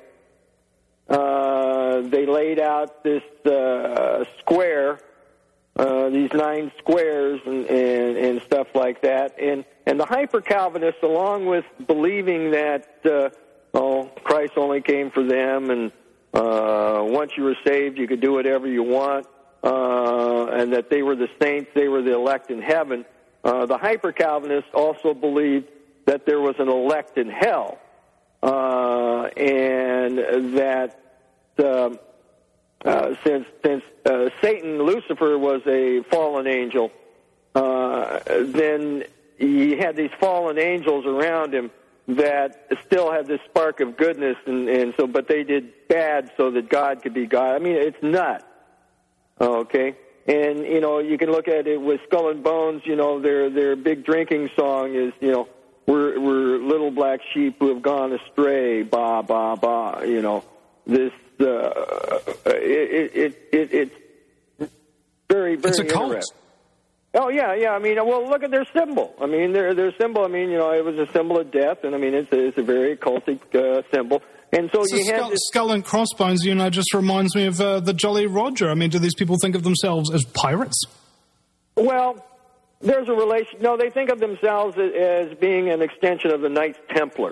Uh, they laid out this uh, square, uh, these nine squares and, and, and stuff like that, and, and the hyper-Calvinists, along with believing that uh, oh, Christ only came for them, and uh, once you were saved, you could do whatever you want, uh, and that they were the saints, they were the elect in heaven. Uh, the hyper-Calvinists also believed that there was an elect in hell, uh, and that uh, uh, since since uh, Satan, Lucifer, was a fallen angel, uh, then he had these fallen angels around him that still have this spark of goodness, and, and so, but they did bad so that God could be God. I mean, it's nuts. Okay, and you know, you can look at it with Skull and Bones. You know, their their big drinking song is, you know, we're we're little black sheep who have gone astray. Ba ba ba. You know, this uh, it it it, it it's very very it's a cult. interesting. Oh yeah, yeah. I mean, well, look at their symbol. I mean, their their symbol. I mean, you know, it was a symbol of death, and I mean, it's a, it's a very cultic uh, symbol. And so, so you skull, have this skull and crossbones. You know, just reminds me of uh, the Jolly Roger. I mean, do these people think of themselves as pirates? Well, there's a relation. No, they think of themselves as being an extension of the Knights Templar,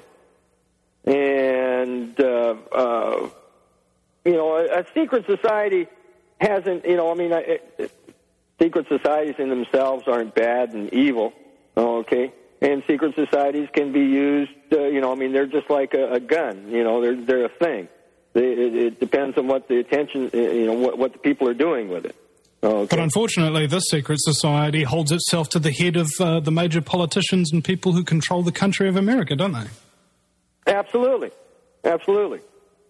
and uh, uh, you know, a, a secret society hasn't. You know, I mean. It, it, Secret societies in themselves aren't bad and evil, okay? And secret societies can be used, uh, you know, I mean, they're just like a, a gun, you know, they're they're a thing. They, it, it depends on what the attention, you know, what, what the people are doing with it. Okay? But unfortunately, this secret society holds itself to the head of uh, the major politicians and people who control the country of America, don't they? Absolutely. Absolutely.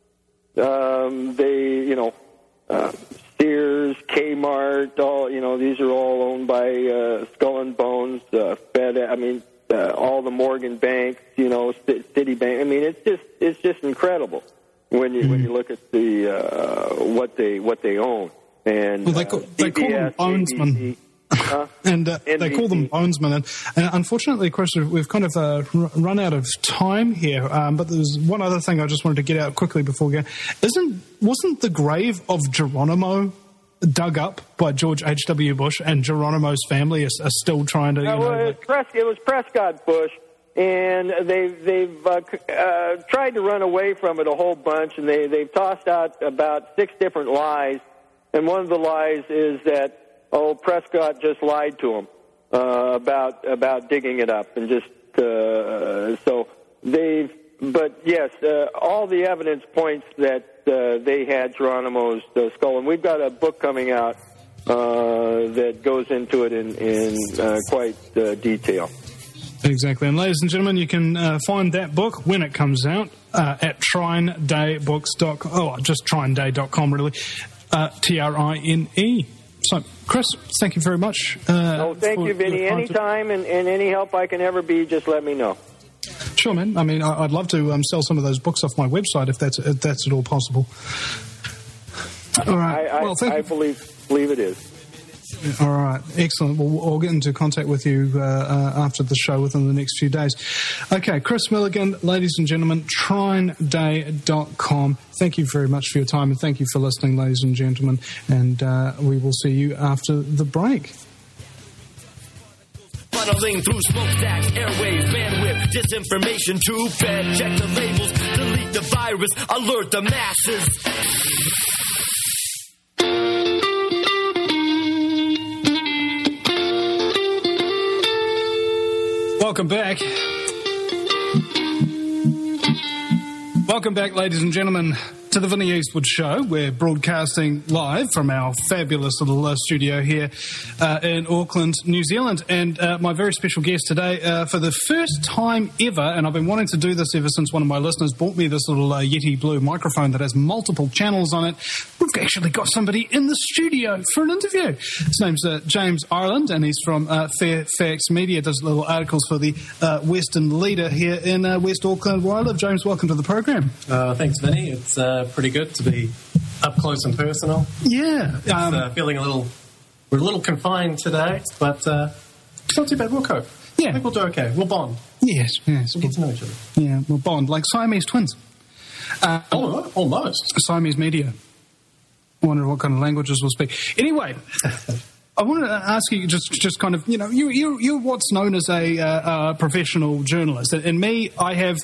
Um, they, you know... Uh, Sears, Kmart, all you know, these are all owned by uh, Skull and Bones. Uh, Fed, I mean, uh, all the Morgan banks, you know, Citibank. I mean, it's just it's just incredible when you mm-hmm. when you look at the uh, what they what they own. And well, they call, uh, they call them bonesmen. Uh, and uh, they call them bonesmen. And, and unfortunately, Chris, we've kind of uh, run out of time here. Um, but there's one other thing I just wanted to get out quickly before we go. Isn't wasn't the grave of Geronimo dug up by George H W. Bush, and Geronimo's family are, are still trying to? You uh, well, know, it, was like... Pres- it was Prescott Bush, and they've they've uh, uh, tried to run away from it a whole bunch, and they they've tossed out about six different lies, and one of the lies is that. Oh, Prescott just lied to him uh, about about digging it up, and just uh, so they've. But yes, uh, all the evidence points that uh, they had Geronimo's uh, skull, and we've got a book coming out uh, that goes into it in in uh, quite uh, detail. Exactly, and ladies and gentlemen, you can uh, find that book when it comes out uh, at trine day books dot com. Oh, just trine day dot com, really. Uh, T R I N E. So, Chris, thank you very much. Uh, oh, thank you, Vinny. Anytime and, and any help I can ever be, just let me know. Sure, man. I mean, I'd love to um, sell some of those books off my website if that's if that's at all possible. All right. I, I, well, thank I you. believe believe it is. All right, excellent. We'll, we'll get into contact with you uh, uh, after the show within the next few days. Okay, Chris Milligan, ladies and gentlemen, trine day dot com. Thank you very much for your time, and thank you for listening, ladies and gentlemen. And uh, we will see you after the break. Tunneling through smokestacks, airwaves, bandwidth, disinformation too fed. Check the labels, delete the virus, alert the masses. Welcome back. Welcome back, ladies and gentlemen, to the Vinnie Eastwood Show. We're broadcasting live from our fabulous little uh, studio here uh, in Auckland, New Zealand. And uh, my very special guest today, uh, for the first time ever, and I've been wanting to do this ever since one of my listeners bought me this little uh, Yeti Blue microphone that has multiple channels on it. We've actually got somebody in the studio for an interview. His name's uh, James Ireland, and he's from uh, Fairfax Media, does little articles for the uh, Western Leader here in uh, West Auckland, where I live. James, welcome to the program. Uh, thanks, Vinny. It's uh, pretty good to be up close and personal. Yeah. It's, Um, uh, feeling a little... We're a little confined today, but uh, it's not too bad. We'll cope. Yeah. I think we'll do okay. We'll bond. yes, yes. We'll get to know each other. Yeah, we'll bond, like Siamese twins. Uh, Oh, almost. Siamese media. I wonder what kind of languages we'll speak. Anyway, I wanted to ask you just, just kind of, you know, you, you, you're what's known as a uh, uh, professional journalist. And, and me, I have,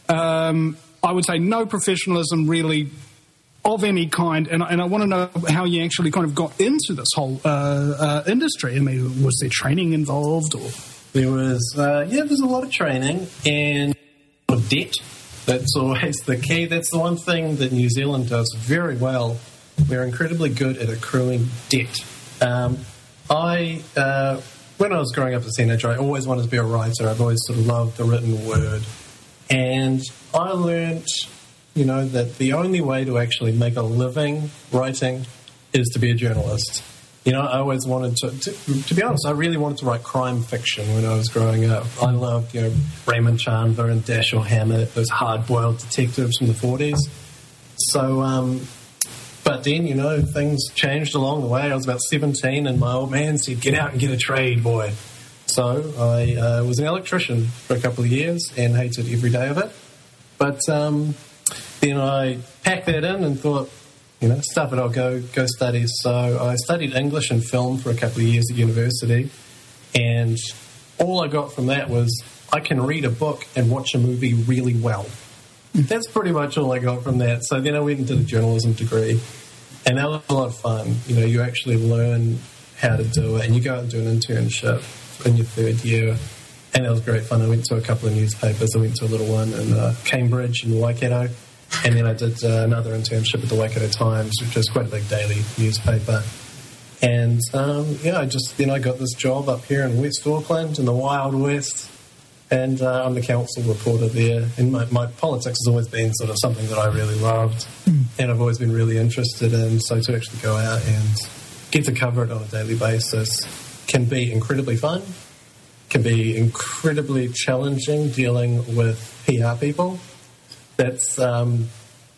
um, I would say, no professionalism really of any kind. And, and I want to know how you actually kind of got into this whole uh, uh, industry. I mean, was there training involved? Or There was, uh, yeah, there's a lot of training and a lot of debt. That's always the key. That's the one thing that New Zealand does very well. We're incredibly good at accruing debt. Um, I, uh, when I was growing up as a teenager, I always wanted to be a writer. I've always sort of loved the written word. And I learned, you know, that the only way to actually make a living writing is to be a journalist. You know, I always wanted to, to, to be honest, I really wanted to write crime fiction when I was growing up. I loved, you know, Raymond Chandler and Dashiell Hammett, those hard-boiled detectives from the forties. So, um, but then, you know, things changed along the way. I was about seventeen, and my old man said, get out and get a trade, boy. So I uh, was an electrician for a couple of years and hated every day of it. But um, then I packed that in and thought, you know, stuff it, I'll go go study. So I studied English and film for a couple of years at university, and all I got from that was I can read a book and watch a movie really well. That's pretty much all I got from that. So then I went and did a journalism degree, and that was a lot of fun. You know, you actually learn how to do it, and you go out and do an internship in your third year, and that was great fun. I went to a couple of newspapers. I went to a little one in uh, Cambridge and Waikato. And then I did uh, another internship at the Waikato Times, which is quite a big daily newspaper. And, um, yeah, I just then I got this job up here in West Auckland, in the Wild West, and uh, I'm the council reporter there. And my, my politics has always been sort of something that I really loved, mm. and I've always been really interested in. So to actually go out and get to cover it on a daily basis can be incredibly fun, can be incredibly challenging dealing with P R people. That's, um,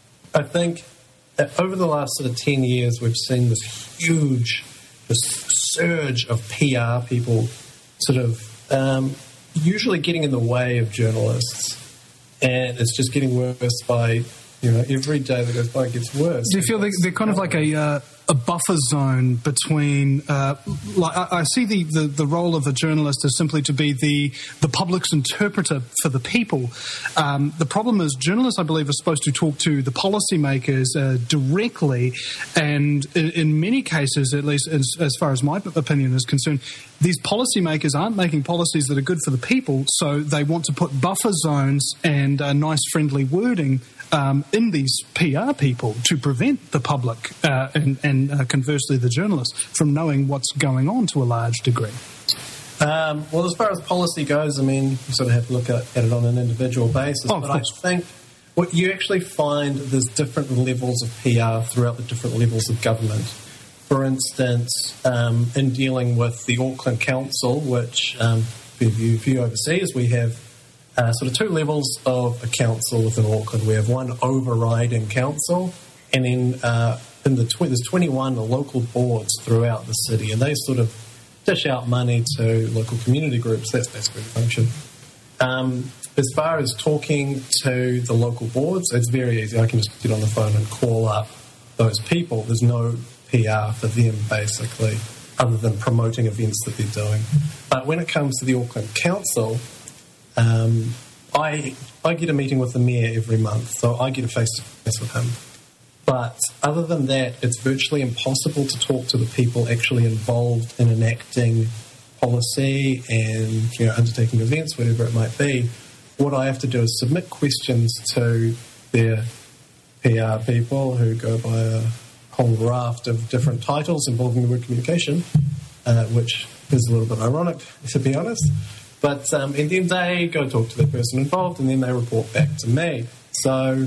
I think, that over the last sort of ten years, we've seen this huge, this surge of P R people sort of um, usually getting in the way of journalists. And it's just getting worse by, you know, every day that goes by it gets worse. Do you feel they, they're kind of like a uh, a buffer zone between, uh, like I, I see the, the, the role of a journalist as simply to be the, the public's interpreter for the people. Um, the problem is journalists, I believe, are supposed to talk to the policymakers uh, directly, and in, in many cases, at least as, as far as my opinion is concerned, these policymakers aren't making policies that are good for the people, so they want to put buffer zones and uh, nice friendly wording Um, in these P R people to prevent the public uh, and, and uh, conversely the journalists from knowing what's going on to a large degree? Um, well, as far as policy goes, I mean, you sort of have to look at, at it on an individual basis. Oh, but I think what you actually find, there's different levels of P R throughout the different levels of government. For instance, um, in dealing with the Auckland Council, which um, for you, for you overseas, we have Uh, sort of two levels of a council within Auckland. We have one overriding council, and then uh, in the tw- there's twenty-one local boards throughout the city, and they sort of dish out money to local community groups. That's basically the function. Um, as far as talking to the local boards, it's very easy. I can just get on the phone and call up those people. There's no P R for them, basically. other than promoting events that they're doing. But when it comes to the Auckland Council, um, I I get a meeting with the mayor every month, so I get a face-to-face with him. But other than that, it's virtually impossible to talk to the people actually involved in enacting policy and, you know, undertaking events, whatever it might be. What I have to do is submit questions to their P R people who go by a whole raft of different titles involving the word communication, uh, which is a little bit ironic, to be honest. But um, and then they go talk to the person involved, and then they report back to me. So,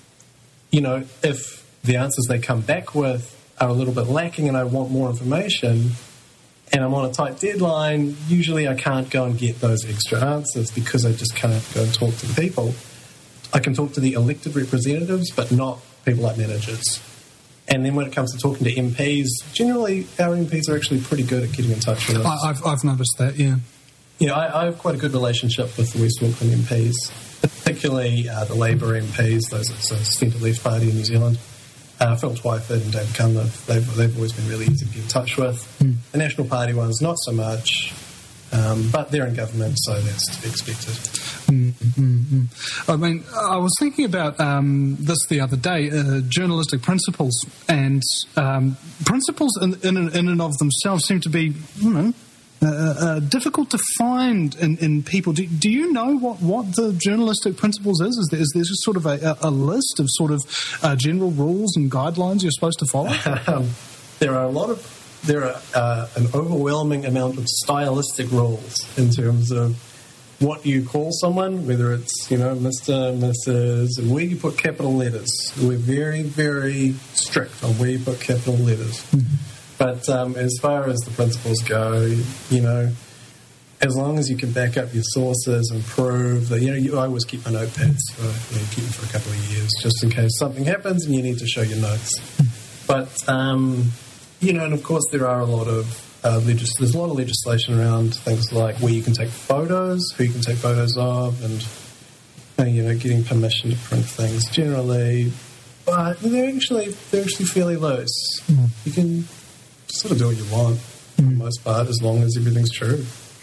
you know, if the answers they come back with are a little bit lacking and I want more information, and I'm on a tight deadline, usually I can't go and get those extra answers because I just can't go and talk to the people. I can talk to the elected representatives, but not people like managers. And then when it comes to talking to M Ps, generally our M Ps are actually pretty good at getting in touch with us. I, I've, I've noticed that, yeah. Yeah, I, I have quite a good relationship with the West Auckland M Ps, particularly uh, the Labour M Ps, those are the centre-left party in New Zealand. Uh, Phil Twyford and David Cunliffe, they've, they've always been really easy to get in touch with. Mm. The National Party ones, not so much, um, but they're in government, so that's to be expected. Mm, mm, mm. I mean, I was thinking about um, this the other day, uh, journalistic principles, and um, principles in, in, in and of themselves seem to be, you know, uh, uh, difficult to find in, in people. Do, do you know what, what the journalistic principles is? Is there, is there just sort of a, a list of sort of uh, general rules and guidelines you're supposed to follow? um, there are a lot of, there are uh, an overwhelming amount of stylistic rules in terms of what you call someone, whether it's, you know, Mister, Missus, and where you put capital letters. We're very, very strict on where you put capital letters. Mm-hmm. But um, as far as the principles go, you know, as long as you can back up your sources and prove that, you know, you, I always keep my notepads, so, you know, keep them for a couple of years, just in case something happens and you need to show your notes. But, um, you know, and of course there are a lot of Uh, legis- there's a lot of legislation around things like where you can take photos, who you can take photos of, and uh, you know, getting permission to print things generally. But they're actually they're actually fairly loose. Mm. You can sort of do what you want mm. for the most part, as long as everything's true.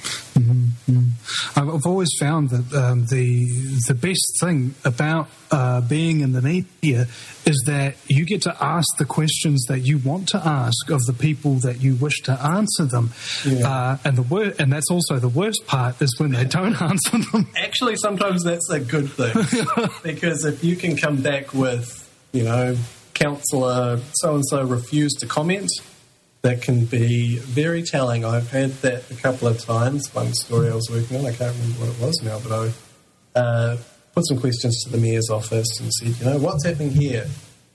Mm-hmm. I've always found that um, the the best thing about uh, being in the media is that you get to ask the questions that you want to ask of the people that you wish to answer them. Yeah. Uh, and the wor- and that's also the worst part is when they don't answer them. Actually, sometimes that's a good thing because if you can come back with, you know, councillor so and so refused to comment, that can be very telling. I've had that a couple of times. One story I was working on, I can't remember what it was now, but I uh, put some questions to the mayor's office and said, you know, what's happening here?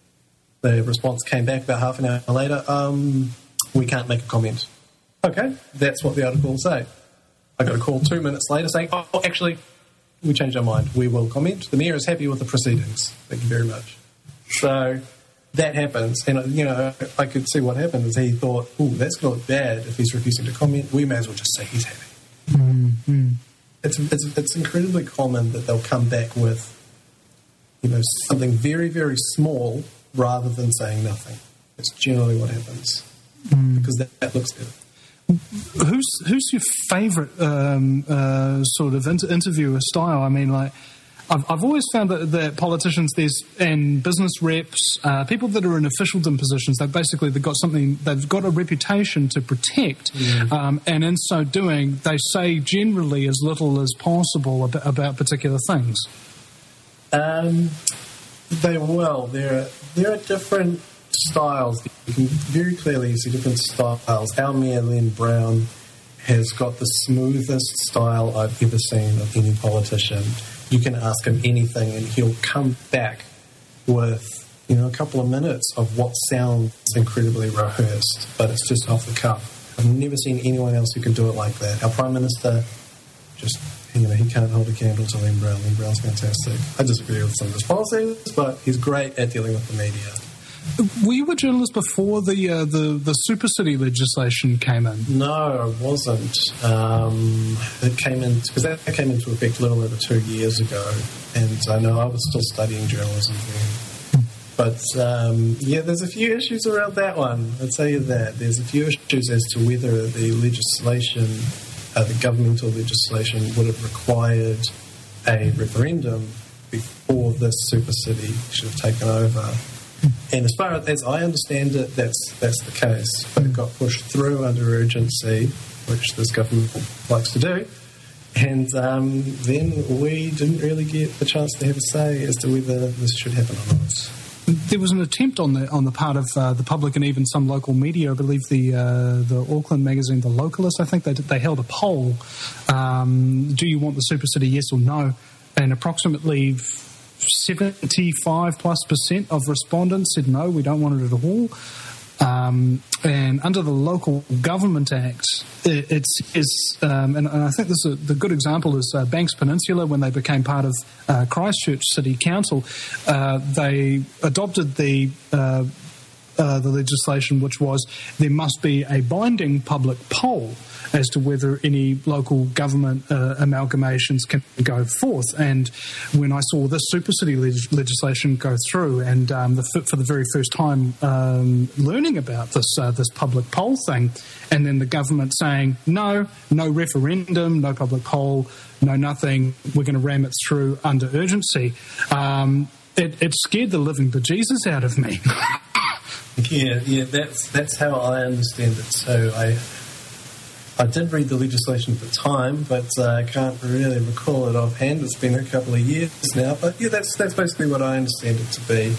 The response came back about half an hour later, um, we can't make a comment. Okay, that's what the article will say. I got a call two minutes later saying, oh, actually, we changed our mind. We will comment. The mayor is happy with the proceedings. Thank you very much. So that happens, and, you know, I could see what happened is he thought, ooh, that's going to look bad if he's refusing to comment. We may as well just say he's happy. Mm-hmm. It's, it's it's incredibly common that they'll come back with, you know, something very, very small rather than saying nothing. It's generally what happens mm. because that, that looks better. Who's who's your favourite um, uh, sort of inter- interviewer style? I mean, like, I've, I've always found that, that politicians, there's and business reps, uh, people that are in officialdom positions, they basically they've got something, they've got a reputation to protect, yeah. um, and in so doing, they say generally as little as possible about, about particular things. Um, they will. There are there are different styles. You can very clearly see different styles. Our Mayor, Len Brown, has got the smoothest style I've ever seen of any politician. You can ask him anything and he'll come back with, you know, a couple of minutes of what sounds incredibly rehearsed, but it's just off the cuff. I've never seen anyone else who can do it like that. Our Prime Minister, just, you know, he can't hold a candle to Len Brown. Len Brown's fantastic. I disagree with some of his policies, but he's great at dealing with the media. Were you a journalist before the uh, the, the Super City legislation came in? No, I wasn't. Um, it came in because that came into effect a little over two years ago, and I know I was still studying journalism then. But, um, yeah, there's a few issues around that one. I'll tell you that. There's a few issues as to whether the legislation, uh, the governmental legislation, would have required a referendum before this super city should have taken over. And as far as I understand it, that's that's the case. But it got pushed through under urgency, which this government likes to do. And um, then we didn't really get the chance to have a say as to whether this should happen or not. There was an attempt on the on the part of uh, the public and even some local media. I believe the uh, the Auckland magazine, The Localist, I think they did, they held a poll. Um, do you want the super city, yes or no? And approximately seventy-five plus percent of respondents said no, we don't want it at all. Um, and under the Local Government Act, it, it's is um, and, and I think this is a, the good example is uh, Banks Peninsula when they became part of uh, Christchurch City Council. Uh, they adopted the uh, uh, the legislation, which was there must be a binding public poll as to whether any local government uh, amalgamations can go forth. And when I saw this super city leg- legislation go through, and um, the, for the very first time um, learning about this uh, this public poll thing, and then the government saying no, no referendum, no public poll, no nothing, we're going to ram it through under urgency. Um, it, it scared the living bejesus out of me. yeah, yeah, that's that's how I understand it. So I. I did read the legislation at the time, but uh, I can't really recall it offhand. It's been a couple of years now. But yeah, that's that's basically what I understand it to be.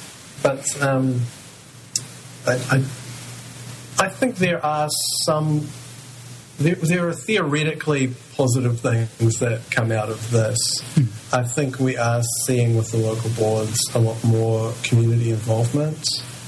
But um, I, I, I think there are some... There, there are theoretically positive things that come out of this. Hmm. I think we are seeing with the local boards a lot more community involvement.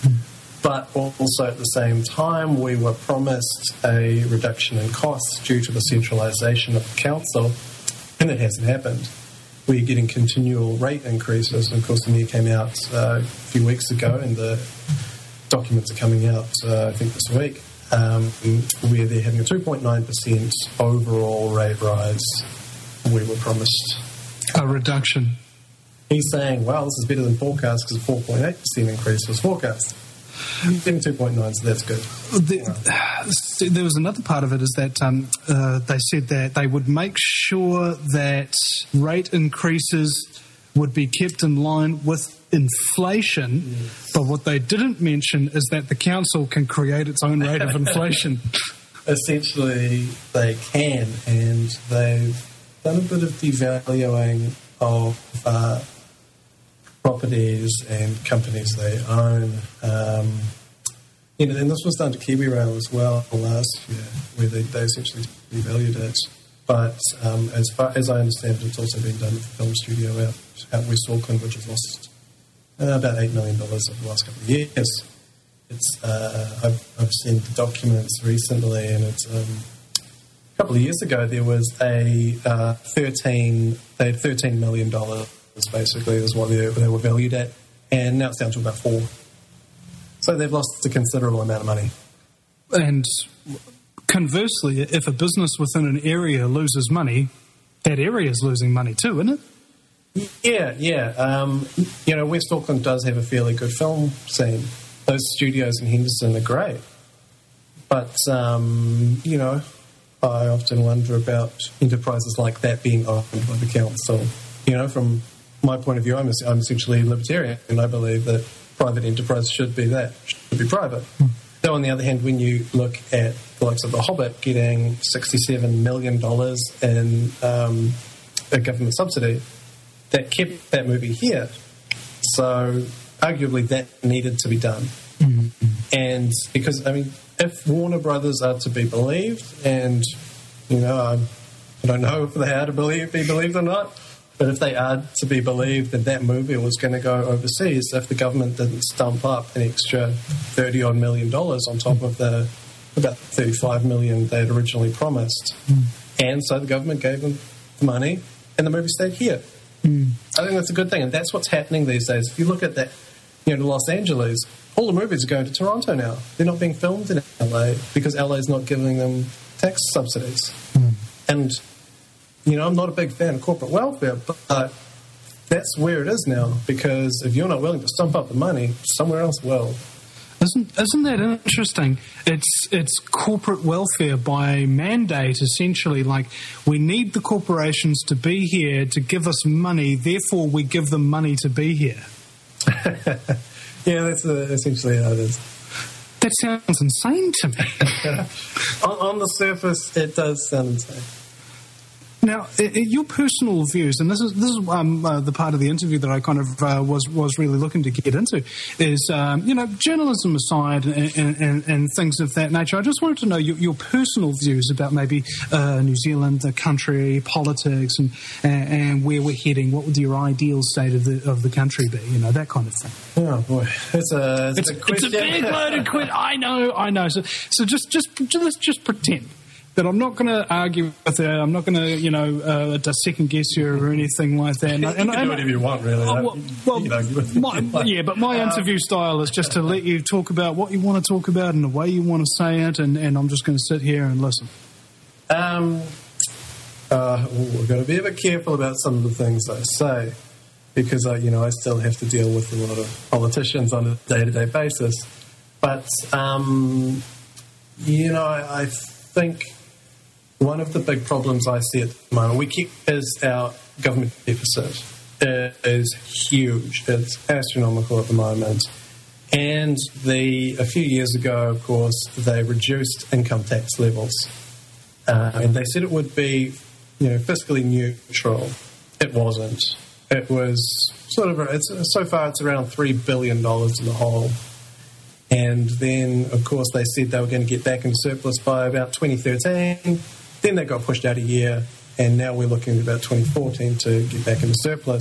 But also at the same time, we were promised a reduction in costs due to the centralisation of the council, and it hasn't happened. We're getting continual rate increases, and of course the mayor came out uh, a few weeks ago, and the documents are coming out, uh, I think, this week, um, where they're having a two point nine percent overall rate rise. We were promised a reduction. He's saying, well, this is better than forecast because a four point eight percent increase was forecast. Getting two point nine, so that's good. The, wow. There was another part of it is that um, uh, they said that they would make sure that rate increases would be kept in line with inflation, yes. But what they didn't mention is that the council can create its own rate of inflation. Essentially, they can, and they've done a bit of devaluing of uh, properties and companies they own. Um, you know, and this was done to KiwiRail as well last year, where they, they essentially devalued it. But um, as far as I understand it, it's also been done with the film studio out, out West Auckland, which has lost uh, about eight million dollars over the last couple of years. It's uh, I've, I've seen the documents recently, and it's um, a couple of years ago there was a uh, thirteen they had thirteen million dollars. Basically, is what they, they were valued at, and now it's down to about four. So they've lost a considerable amount of money. And conversely, if a business within an area loses money, that area is losing money too, isn't it? Yeah, yeah. Um, you know, West Auckland does have a fairly good film scene. Those studios in Henderson are great. But, um, you know, I often wonder about enterprises like that being owned by the council. You know, from my point of view, I'm, I'm essentially libertarian, and I believe that private enterprise should be that, should be private. Mm. Though, on the other hand, when you look at the likes of The Hobbit getting sixty-seven million dollars in um, a government subsidy, that kept that movie here. So, arguably, that needed to be done. Mm-hmm. And because, I mean, if Warner Brothers are to be believed, and, you know, I, I don't know if they are to believe, be believed or not, but if they are to be believed that that movie was going to go overseas, if the government didn't stump up an extra thirty-odd million dollars on top of the about thirty-five million they had originally promised, mm. and so the government gave them the money, and the movie stayed here. Mm. I think that's a good thing, and that's what's happening these days. If you look at that, you know, Los Angeles, all the movies are going to Toronto now. They're not being filmed in L A because L A is not giving them tax subsidies. Mm. And, you know, I'm not a big fan of corporate welfare, but that's where it is now, because if you're not willing to stump up the money, somewhere else will. Isn't isn't that interesting? It's it's corporate welfare by mandate, essentially. Like, we need the corporations to be here to give us money, therefore we give them money to be here. Yeah, that's uh, essentially how it is. That sounds insane to me. on, on the surface, it does sound insane. Now, i- i- your personal views, and this is this is um, uh, the part of the interview that I kind of uh, was was really looking to get into, is um, you know, journalism aside and, and, and things of that nature. I just wanted to know your, your personal views about maybe uh, New Zealand, the country, politics, and, and and where we're heading. What would your ideal state of the of the country be? You know, that kind of thing. Oh boy, it's a it's, It's, a, it's question. a big loaded question. I know, I know. So so just just let's just pretend that I'm not going to argue with her. I'm not going to, you know, uh, to second guess her or anything like that. And, You and, can and, do whatever you want, really. Oh, Like, well, you well, can argue with me my, if you like. yeah, but my Um, interview style is just to let you talk about what you want to talk about and the way you want to say it, and, and I'm just going to sit here and listen. Um, uh, we've got to be a bit careful about some of the things I say, because I, you know, I still have to deal with a lot of politicians on a day-to-day basis. But um, you know, I, I think one of the big problems I see at the moment we keep is our government deficit. It is huge. It's astronomical at the moment. And the a few years ago, of course, they reduced income tax levels. Uh, and they said it would be, you know, fiscally neutral. It wasn't. It was sort of, it's, so far it's around three billion dollars in the hole. And then, of course, they said they were going to get back in surplus by about twenty thirteen. Then they got pushed out a year, and now we're looking at about twenty fourteen to get back into surplus.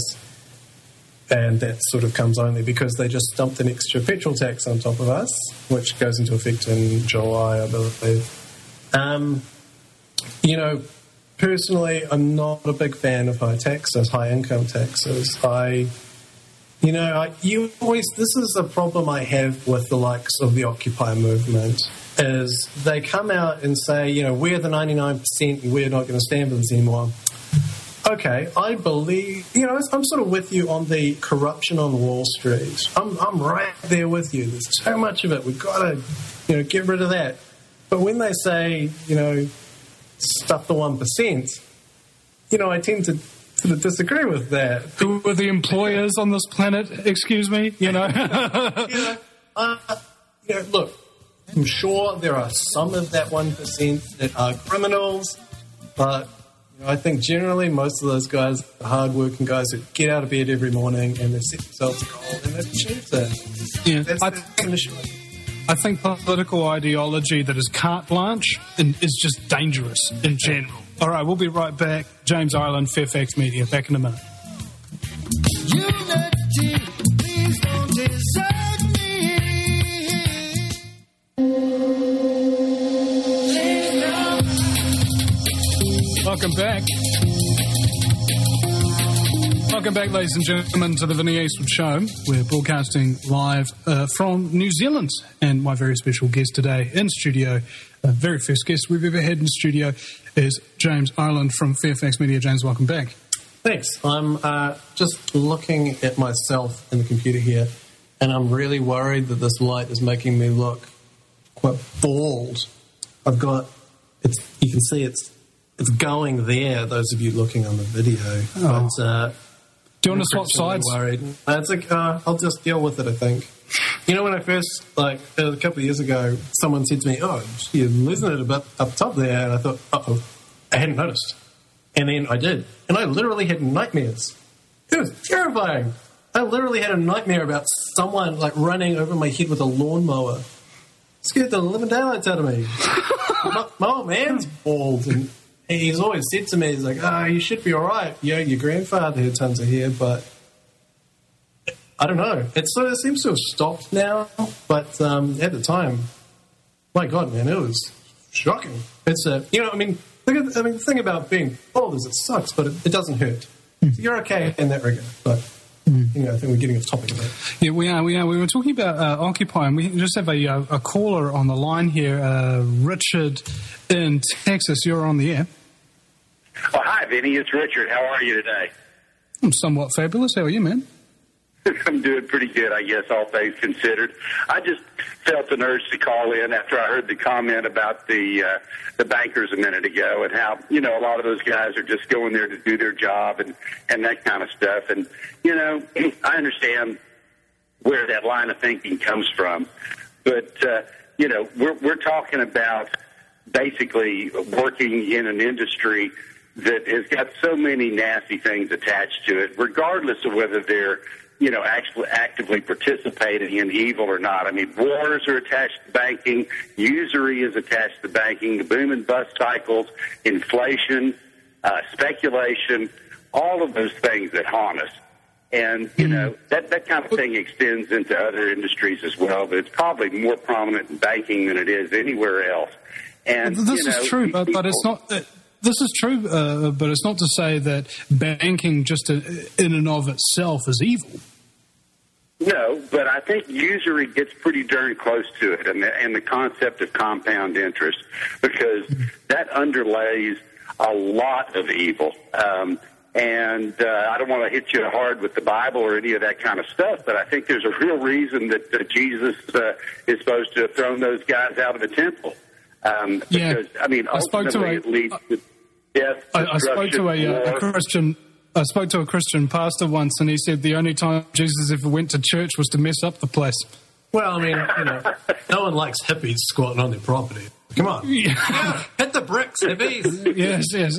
And that sort of comes only because they just dumped an extra petrol tax on top of us, which goes into effect in July, I believe. Um, you know, personally, I'm not a big fan of high taxes, high income taxes. I, you know, I, you always, this is a problem I have with the likes of the Occupy movement, is they come out and say, you know, we're the ninety-nine percent and we're not going to stand for this anymore. Okay, I believe, you know, I'm sort of with you on the corruption on Wall Street. I'm, I'm right there with you. There's so much of it. We've got to, you know, get rid of that. But when they say, you know, stuff the one percent, you know, I tend to sort of disagree with that. Who are the employers on this planet? Excuse me, you know. you know, uh, you know, look, I'm sure there are some of that one percent that are criminals, but you know, I think generally most of those guys are hard-working guys who get out of bed every morning and they've set themselves a goal and they've achieved it. Yeah, That's I, the definition. I think political ideology that is carte blanche and is just dangerous in general. All right, we'll be right back. James Ireland, Fairfax Media, back in a minute. Unity, please don't desert me. Welcome back. Welcome back, ladies and gentlemen, to the Vinny Eastwood Show. We're broadcasting live uh, from New Zealand, and my very special guest today in studio, the very first guest we've ever had in studio, is James Ireland from Fairfax Media. James, welcome back. Thanks. I'm uh, just looking at myself in the computer here, and I'm really worried that this light is making me look quite bald. I've got, it's, you can see it's it's going there, those of you looking on the video. Oh. But, uh, Do you want to swap sides? Worried. Uh, it's like, uh, I'll just deal with it, I think. You know, when I first, like, a couple of years ago, someone said to me, oh, you're losing it a bit up top there, and I thought, uh-oh, I hadn't noticed. And then I did. And I literally had nightmares. It was terrifying. I literally had a nightmare about someone, like, running over my head with a lawnmower. Scared the living daylights out of me. my, my old man's bald, and he's always said to me, he's like, ah, oh, you should be all right. You know, your grandfather had tons of hair, but I don't know. It sort of seems to have stopped now, but um, at the time, my God, man, it was shocking. It's a, you know, I mean, look at, I mean, the thing about being bald is it sucks, but it, it doesn't hurt. Mm. So you're okay in that regard, but mm. you know, I think we're getting off topic a bit. Yeah, we are. We are. We were talking about uh, Occupy, and we just have a, a caller on the line here, uh, Richard in Texas. You're on the air. Well, hi, Vinny. It's Richard. How are you today? I'm somewhat fabulous. How are you, man? I'm doing pretty good, I guess, all things considered. I just felt an urge to call in after I heard the comment about the uh, the bankers a minute ago and how, you know, a lot of those guys are just going there to do their job and, and that kind of stuff. And, you know, I understand where that line of thinking comes from. But, uh, you know, we're, we're talking about basically working in an industry that has got so many nasty things attached to it, regardless of whether they're, you know, actually actively participating in evil or not. I mean, wars are attached to banking, usury is attached to banking, the boom and bust cycles, inflation, uh, speculation, all of those things that haunt us. And, you know, that, that kind of thing extends into other industries as well, but it's probably more prominent in banking than it is anywhere else. And This you know, is true, but, but it's not... Uh, This is true, uh, but it's not to say that banking just in, in and of itself is evil. No, but I think usury gets pretty darn close to it, and the, and the concept of compound interest, because that underlays a lot of evil. Um, and uh, I don't want to hit you hard with the Bible or any of that kind of stuff, but I think there's a real reason that, that Jesus uh, is supposed to have thrown those guys out of the temple. Um, because, yeah. I mean, I spoke to ultimately a, it leads to death, I, I spoke to a, uh, a Christian... I spoke to a Christian pastor once, and he said the only time Jesus ever went to church was to mess up the place. Well, I mean, you know, no one likes hippies squatting on their property. Come on. Yeah. Yeah, hit the bricks, hippies. Yes, yes.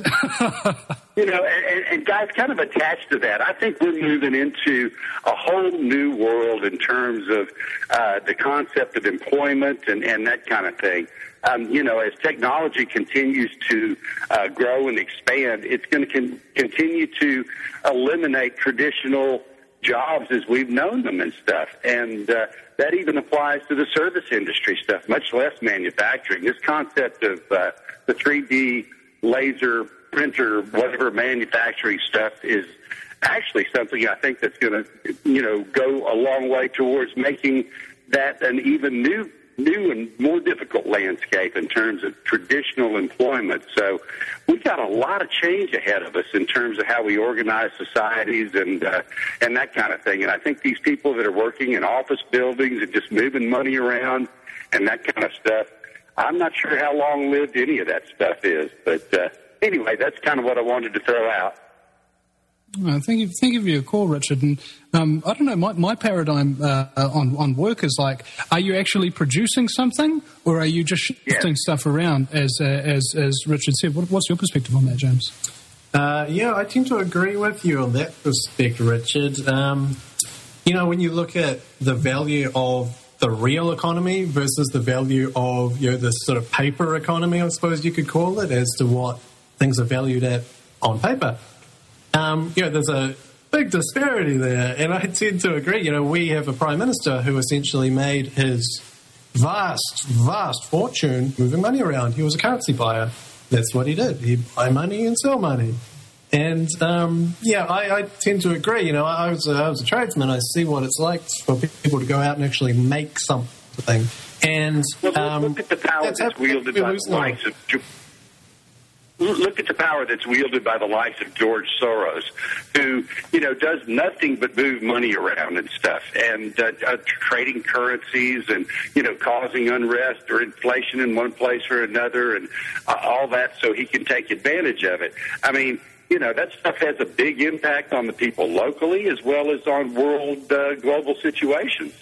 You know, and, and guys, kind of attached to that, I think we're moving into a whole new world in terms of uh, the concept of employment and, and that kind of thing. Um, you know, as technology continues to uh, grow and expand, it's going to con- continue to eliminate traditional jobs as we've known them and stuff. And uh, that even applies to the service industry stuff, much less manufacturing. This concept of uh, the three D laser printer, whatever manufacturing stuff is actually something I think that's going to, you know, go a long way towards making that an even new new and more difficult landscape in terms of traditional employment. So we've got a lot of change ahead of us in terms of how we organize societies and uh, and that kind of thing. And I think these people that are working in office buildings and just moving money around and that kind of stuff, I'm not sure how long-lived any of that stuff is. But uh, anyway, that's kind of what I wanted to throw out. Uh, thank you, thank you for your call, Richard. And um, I don't know, my, my paradigm uh, on on work is like: are you actually producing something, or are you just shifting yeah. stuff around? As uh, as as Richard said, what, what's your perspective on that, James? Uh, yeah, I tend to agree with you on that respect, Richard. Um, you know, when you look at the value of the real economy versus the value of, you know, the sort of paper economy, I suppose you could call it, as to what things are valued at on paper. Um, you know, there's a big disparity there, and I tend to agree. You know, we have a Prime Minister who essentially made his vast, vast fortune moving money around. He was a currency buyer. That's what he did. He'd buy money and sell money. And, um, yeah, I, I tend to agree. You know, I was, a, I was a tradesman. I see what it's like for people to go out and actually make something. And well, um, look at the power that's, that's wielded by the likes of... Look at the power that's wielded by the likes of George Soros, who, you know, does nothing but move money around and stuff, and uh, uh, trading currencies and, you know, causing unrest or inflation in one place or another and uh, all that so he can take advantage of it. I mean, you know, that stuff has a big impact on the people locally as well as on world uh, global situations.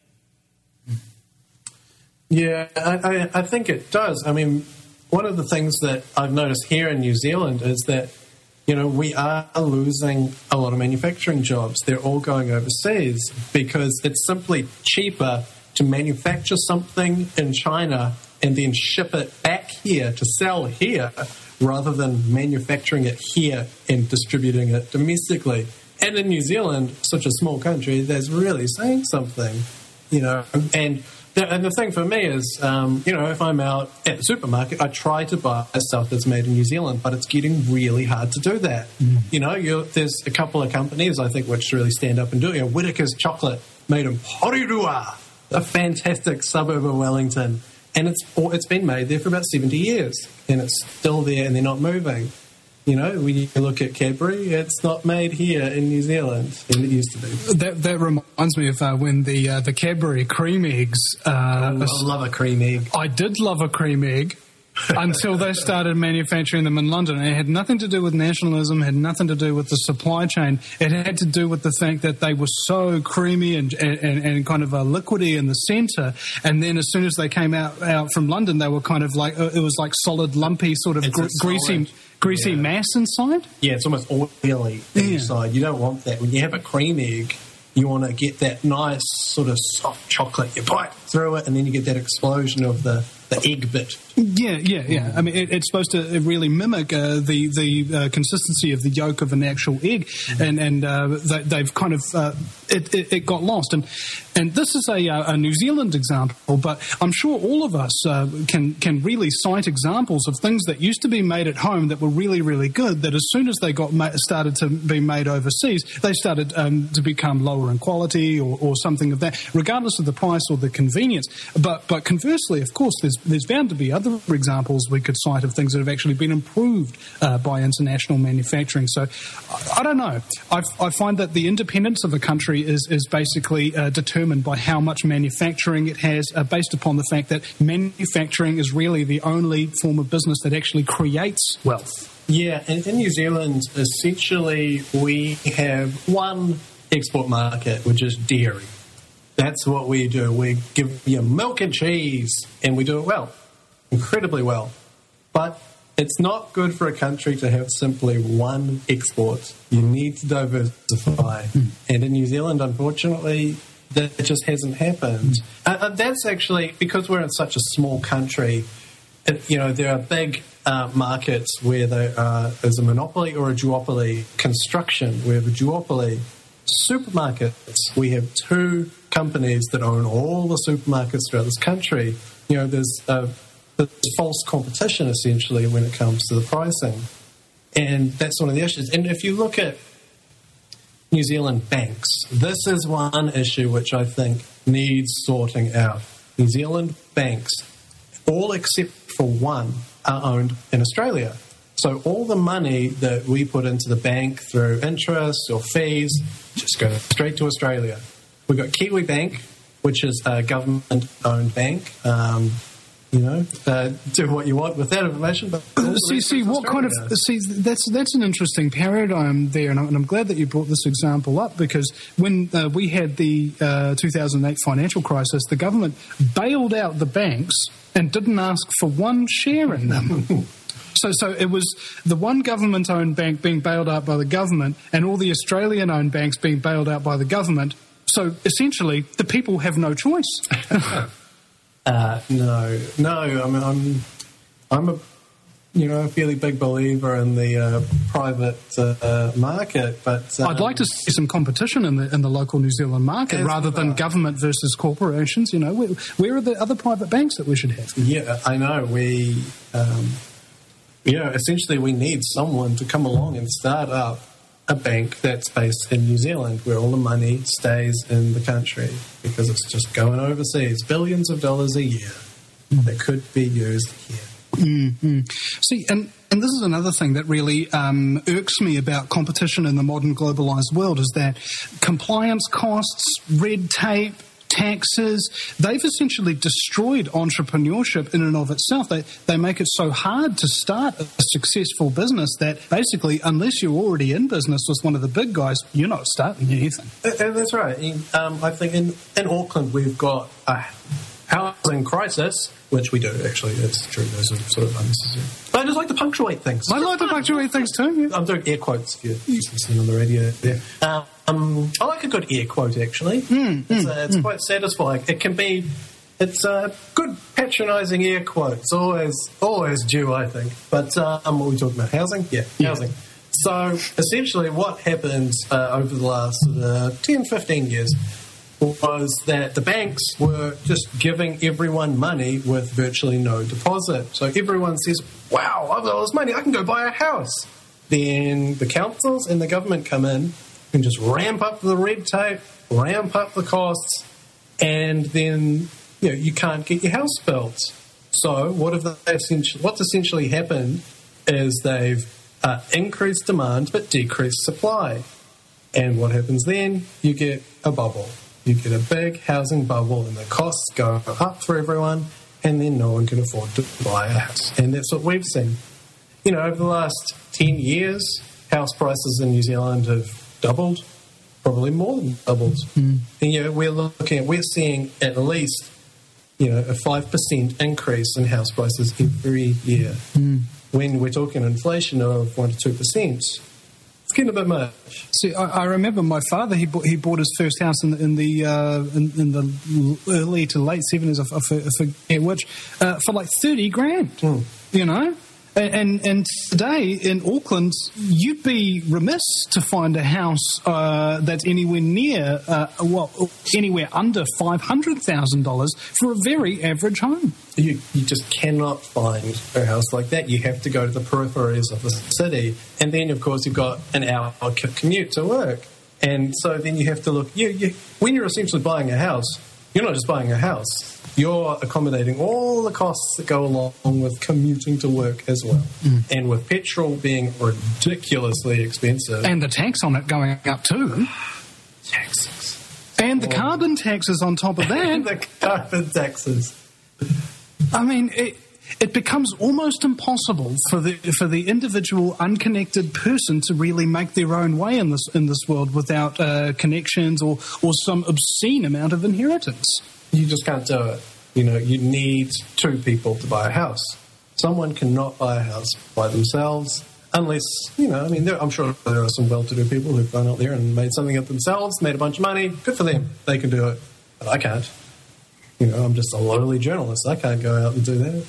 Yeah, I, I, I think it does. I mean, one of the things that I've noticed here in New Zealand is that, you know, we are losing a lot of manufacturing jobs. They're all going overseas because it's simply cheaper to manufacture something in China and then ship it back here to sell here rather than manufacturing it here and distributing it domestically. And in New Zealand, such a small country, that's really saying something, you know, and... And the thing for me is, um, you know, if I'm out at the supermarket, I try to buy stuff that's made in New Zealand, but it's getting really hard to do that. Mm. You know, you're, there's a couple of companies, I think, which really stand up and do it. You know, Whittaker's chocolate made in Porirua, a fantastic suburb of Wellington. And it's it's been made there for about seventy years, and it's still there, and they're not moving. You know, when you look at Cadbury, it's not made here in New Zealand, and it used to be. That that reminds me of uh, when the uh, the Cadbury cream eggs. Uh, oh, I love a cream egg. I did love a cream egg. Until they started manufacturing them in London. It had nothing to do with nationalism, had nothing to do with the supply chain. It had to do with the fact that they were so creamy and and, and kind of uh, liquidy in the centre, and then as soon as they came out, out from London, they were kind of like, it was like solid, lumpy, sort of gr- greasy greasy yeah. mass inside. Yeah, it's almost oily yeah. inside. You don't want that. When you have a cream egg, you want to get that nice sort of soft chocolate. You bite through it, and then you get that explosion of the, the egg bit. Yeah, yeah, yeah. I mean, it, it's supposed to really mimic uh, the the uh, consistency of the yolk of an actual egg, mm-hmm. and and uh, they, they've kind of uh, it, it, it got lost. And and this is a, a New Zealand example, but I'm sure all of us uh, can can really cite examples of things that used to be made at home that were really really good. That as soon as they got ma- started to be made overseas, they started um, to become lower in quality or, or something of that, regardless of the price or the convenience. But but conversely, of course, there's there's bound to be other examples we could cite of things that have actually been improved uh, by international manufacturing. So I, I don't know. I, I find that the independence of a country is, is basically uh, determined by how much manufacturing it has, uh, based upon the fact that manufacturing is really the only form of business that actually creates wealth. Yeah, and in New Zealand, essentially, we have one export market, which is dairy. That's what we do. We give you milk and cheese, and we do it well. Incredibly well. But it's not good for a country to have simply one export. You need to diversify. Mm. And in New Zealand, unfortunately, that just hasn't happened. Mm. Uh, that's actually, because we're in such a small country, it, you know, there are big uh, markets where there uh, is a monopoly or a duopoly. Construction, we have a duopoly. Supermarkets, we have two companies that own all the supermarkets throughout this country. You know, there's... Uh, There's false competition, essentially, when it comes to the pricing. And that's one of the issues. And if you look at New Zealand banks, this is one issue which I think needs sorting out. New Zealand banks, all except for one, are owned in Australia. So all the money that we put into the bank through interest or fees just go straight to Australia. We've got Kiwi Bank, which is a government-owned bank. Um, You know, uh, do what you want with that information. But see, see, what kind of see that's that's an interesting paradigm there, and I'm, and I'm glad that you brought this example up, because when uh, we had the uh, two thousand eight financial crisis, the government bailed out the banks and didn't ask for one share in them. So, so it was the one government-owned bank being bailed out by the government, and all the Australian-owned banks being bailed out by the government. So essentially, the people have no choice. Uh, no, no. I mean, I'm, I'm a, you know, a fairly big believer in the uh, private uh, market, but um, I'd like to see some competition in the in the local New Zealand market rather than government versus corporations. You know, where, where are the other private banks that we should have? Yeah, I know. We, um, you know, essentially we need someone to come along and start up a bank that's based in New Zealand, where all the money stays in the country, because it's just going overseas. Billions of dollars a year mm. that could be used here. Mm-hmm. See, and, and this is another thing that really um, irks me about competition in the modern globalised world, is that compliance costs, red tape, taxes, they've essentially destroyed entrepreneurship in and of itself. They they make it so hard to start a successful business that basically, unless you're already in business with one of the big guys, you're not starting anything. And that's right. Um, I think in, in Auckland we've got a housing crisis, which we do, actually. It's true. Those are sort of unnecessary. But I just like to punctuate things. I like to punctuate things too, yeah. I'm doing air quotes if you're just listening on the radio there. Um, I like a good air quote, actually. Mm, it's mm, uh, it's mm. quite satisfying. It can be... It's a good patronising air quote. It's always, always due, I think. But um, what are we talking about? Housing? Yeah, yeah. housing. So, essentially, what happened uh, over the last uh, ten, fifteen years was that the banks were just giving everyone money with virtually no deposit. So everyone says, wow, I've got all this money, I can go buy a house. Then the councils and the government come in and just ramp up the red tape, ramp up the costs, and then you know you can't get your house built. So what have they essentially, what's essentially happened is they've uh, increased demand but decreased supply. And what happens then? You get a bubble. You get a big housing bubble, and the costs go up for everyone, and then no one can afford to buy a house. And that's what we've seen. You know, over the last ten years, house prices in New Zealand have doubled, probably more than doubled. Mm. And, you know, we're looking at, we're seeing at least, you know, a five percent increase in house prices every year. Mm. When we're talking inflation of one to two percent, it's getting a bit much. See, I, I remember my father. He bought, he bought his first house in, in the uh, in, in the early to late seventies. I forget which, uh, for like thirty grand. Mm. You know, and, and and today in Auckland, you'd be remiss to find a house uh, that's anywhere near uh, well, anywhere under five hundred thousand dollars for a very average home. You, you just cannot find a house like that. You have to go to the peripheries of the city. And then, of course, you've got an hour commute to work. And so then you have to look... You, you, when you're essentially buying a house, you're not just buying a house. You're accommodating all the costs that go along with commuting to work as well. Mm. And with petrol being ridiculously expensive... And the tax on it going up too. Taxes. And the oh. carbon taxes on top of that. And the carbon taxes. I mean, it, it becomes almost impossible for the for the individual unconnected person to really make their own way in this in this world without uh, connections or, or some obscene amount of inheritance. You just can't do it. You know, you need two people to buy a house. Someone cannot buy a house by themselves unless, you know, I mean, there, I'm sure there are some well-to-do people who've gone out there and made something of themselves, made a bunch of money. Good for them. They can do it. But I can't. You know, I'm just a lowly journalist. I can't go out and do that.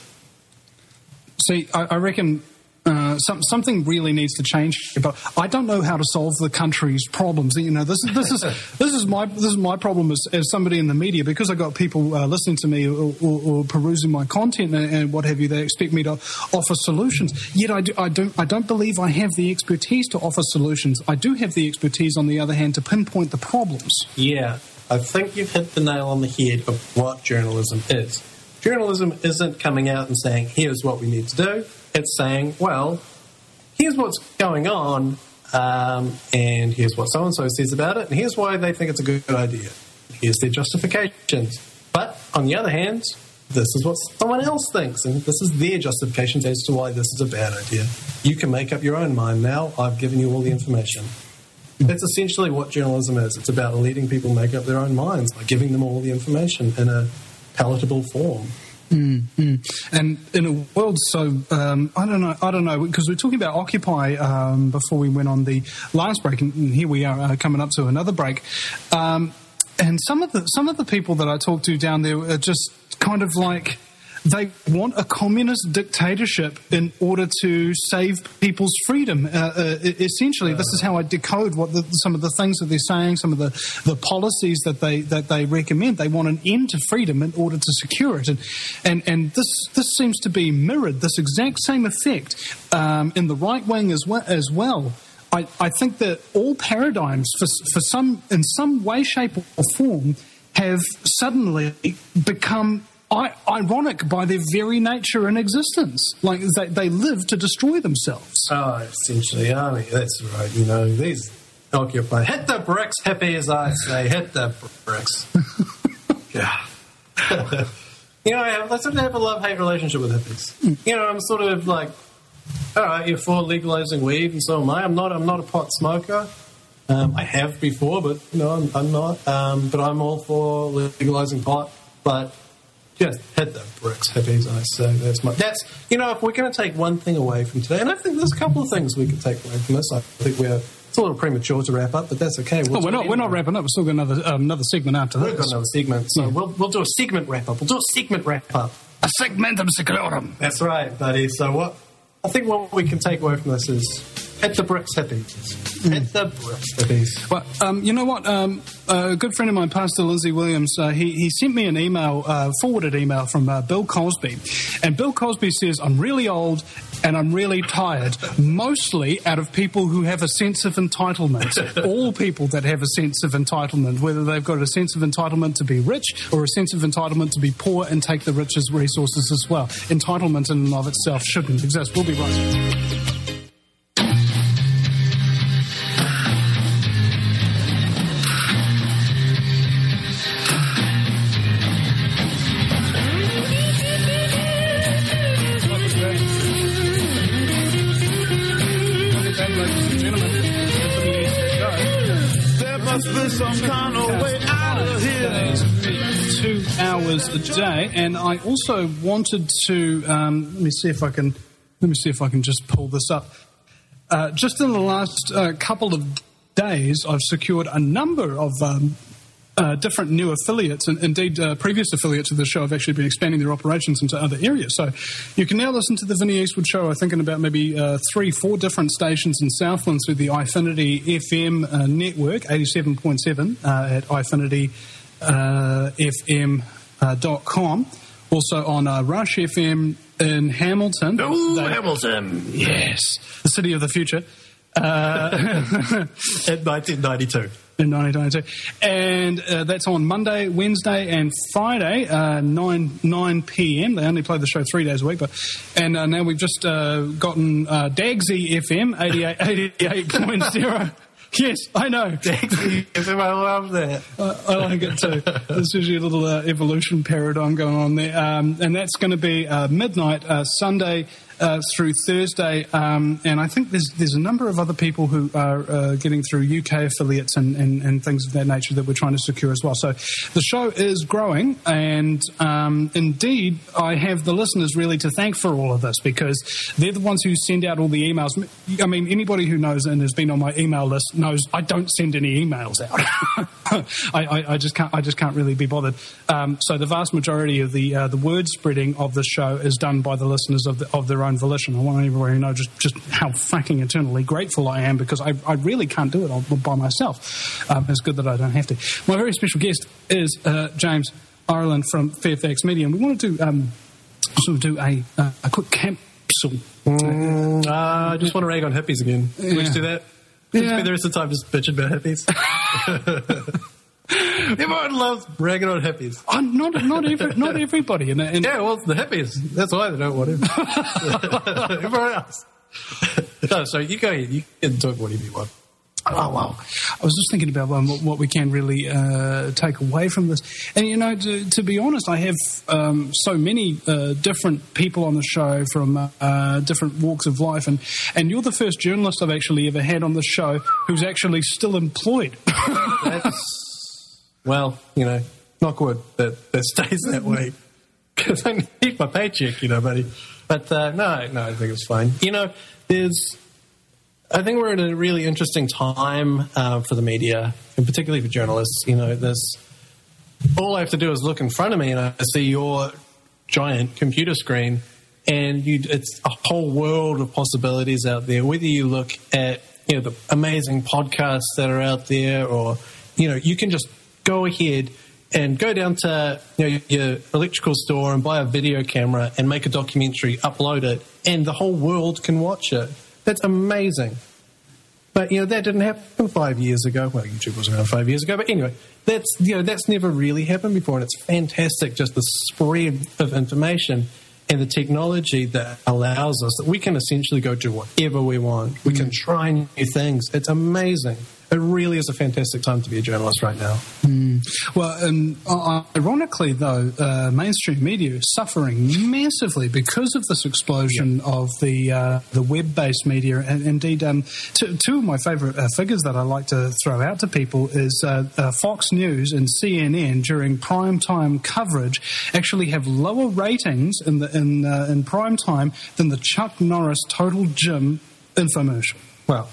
See, I, I reckon uh, some, something really needs to change. But I don't know how to solve the country's problems. You know, this is this is this is my this is my problem as, as somebody in the media, because I got people uh, listening to me or, or, or perusing my content and, and what have you. They expect me to offer solutions. Yet I do, I don't I don't believe I have the expertise to offer solutions. I do have the expertise, on the other hand, to pinpoint the problems. Yeah. I think you've hit the nail on the head of what journalism is. Journalism isn't coming out and saying, here's what we need to do. It's saying, well, here's what's going on, um, and here's what so-and-so says about it, and here's why they think it's a good idea. Here's their justifications. But, on the other hand, this is what someone else thinks, and this is their justifications as to why this is a bad idea. You can make up your own mind now. I've given you all the information. That's essentially what journalism is. It's about letting people make up their own minds by giving them all the information in a palatable form. Mm-hmm. And in a world so, um, I don't know, I don't know, because we were talking about Occupy um, before we went on the last break, and here we are uh, coming up to another break. Um, and some of the some of the people that I talked to down there are just kind of like, they want a communist dictatorship in order to save people's freedom. Uh, uh, essentially, uh, this is how I decode what the, some of the things that they're saying, some of the, the policies that they that they recommend. They want an end to freedom in order to secure it, and and and this this seems to be mirrored. This exact same effect um, in the right wing as well. As well. I, I think that all paradigms, for for some in some way, shape, or form, have suddenly become I- ironic by their very nature and existence. Like, they, they live to destroy themselves. Oh, essentially, I mean, that's right. You know, these Occupy. Hit the bricks, hippies, I say. Hit the bricks. Yeah. You know, I sort of have a love-hate relationship with hippies. Mm. You know, I'm sort of like, all right, you're for legalizing weed, and so am I. I'm not, I'm not a pot smoker. Um, I have before, but, you know, I'm, I'm not. Um, but I'm all for legalizing pot. But just hit the bricks, hippies, I say. That's my. That's you know, if we're going to take one thing away from today, and I think there's a couple of things we could take away from this. I think we're. It's a little premature to wrap up, but that's okay. We'll oh, we're not. We're not wrapping up. We've still got another um, another segment after this. We've got another segment, so yeah. we'll we'll do a segment wrap up. We'll do a segment wrap up. A segmentum seclorum. That's right, buddy. So what? I think what we can take away from this is hit the bricks, hippies. Mm. Hit the bricks, hippies. Well, um, you know what? Um, a good friend of mine, Pastor Lindsay Williams, uh, he, he sent me an email, uh, forwarded email from uh, Bill Cosby. And Bill Cosby says, I'm really old and I'm really tired, mostly out of people who have a sense of entitlement. All people that have a sense of entitlement, whether they've got a sense of entitlement to be rich or a sense of entitlement to be poor and take the rich's resources as well. Entitlement in and of itself shouldn't exist. We'll be right back. no way out of here. Two hours a day, and I also wanted to um, let me see if I can let me see if I can just pull this up. Uh, just in the last uh, couple of days, I've secured a number of um, uh, different new affiliates, and indeed uh, previous affiliates of the show have actually been expanding their operations into other areas. So you can now listen to the Vinnie Eastwood Show, I think, in about maybe uh, three, four different stations in Southland through the iFinity F M uh, network, eighty-seven point seven uh, at iFinity uh, F M dot com. Also on uh, Rush F M in Hamilton. Ooh, they, Hamilton. Yes, the city of the future. Uh, in nineteen ninety-two. In nineteen ninety-two. And uh, that's on Monday, Wednesday, and Friday, uh, nine p.m. They only play the show three days a week. But And uh, now we've just uh, gotten uh, Dagsy F M, eighty-eight point zero. Yes, I know. Dagsy F M, I love that. Uh, I like it too. There's usually a little uh, evolution paradigm going on there. Um, and that's going to be uh, midnight, uh, Sunday uh, through Thursday. Um, and I think there's there's a number of other people who are uh, getting through U K affiliates and, and, and things of that nature that we're trying to secure as well. So the show is growing, and um, indeed I have the listeners really to thank for all of this, because they're the ones who send out all the emails. I mean, anybody who knows and has been on my email list knows I don't send any emails out. I, I, I just can't. I just can't really be bothered. Um, so the vast majority of the uh, the word spreading of the show is done by the listeners of the, of their own volition. I want everybody to know just, just how fucking eternally grateful I am, because I, I really can't do it all by myself. Um, it's good that I don't have to. My very special guest is uh, James Ireland from Fairfax Media, and we want to do um, sort of do a uh, a quick capsule. Mm, uh, I just want to rag on hippies again. Can Yeah. we just do that? Can we Yeah. spend the rest of the time just bitching about hippies? Everyone loves ragging on hippies. Uh, not not every, not everybody. And, and Yeah, well, the hippies. That's why they don't want him. Everyone else. No, so you go ahead. You can talk whatever you want. Oh, wow. I was just thinking about um, what, what we can really uh, take away from this. And, you know, to, to be honest, I have um, so many uh, different people on the show from uh, uh, different walks of life. And, and you're the first journalist I've actually ever had on the show who's actually still employed. That's, well, you know, knock wood that, that stays that way. Because I need my paycheck, you know, buddy. But uh, no, no, I think it's fine. You know, there's... I think we're in a really interesting time uh, for the media, and particularly for journalists. You know, this all I have to do is look in front of me, and I see your giant computer screen, and you, it's a whole world of possibilities out there. Whether you look at, you know, the amazing podcasts that are out there, or, you know, you can just go ahead and go down to, you know, your electrical store and buy a video camera and make a documentary, upload it, and the whole world can watch it. That's amazing. But, you know, that didn't happen five years ago. Well, YouTube was around five years ago. But anyway, that's, you know, that's never really happened before. And it's fantastic, just the spread of information and the technology that allows us that we can essentially go do whatever we want. We mm. can try new things. It's amazing. It really is a fantastic time to be a journalist right now. Mm. Well, um, ironically, though, uh, mainstream media is suffering massively because of this explosion yep. of the uh, the web-based media. And indeed, um, two, two of my favourite uh, figures that I like to throw out to people is uh, uh, Fox News and C N N during prime time coverage actually have lower ratings in the in uh, in prime time than the Chuck Norris Total Gym infomercial. Well.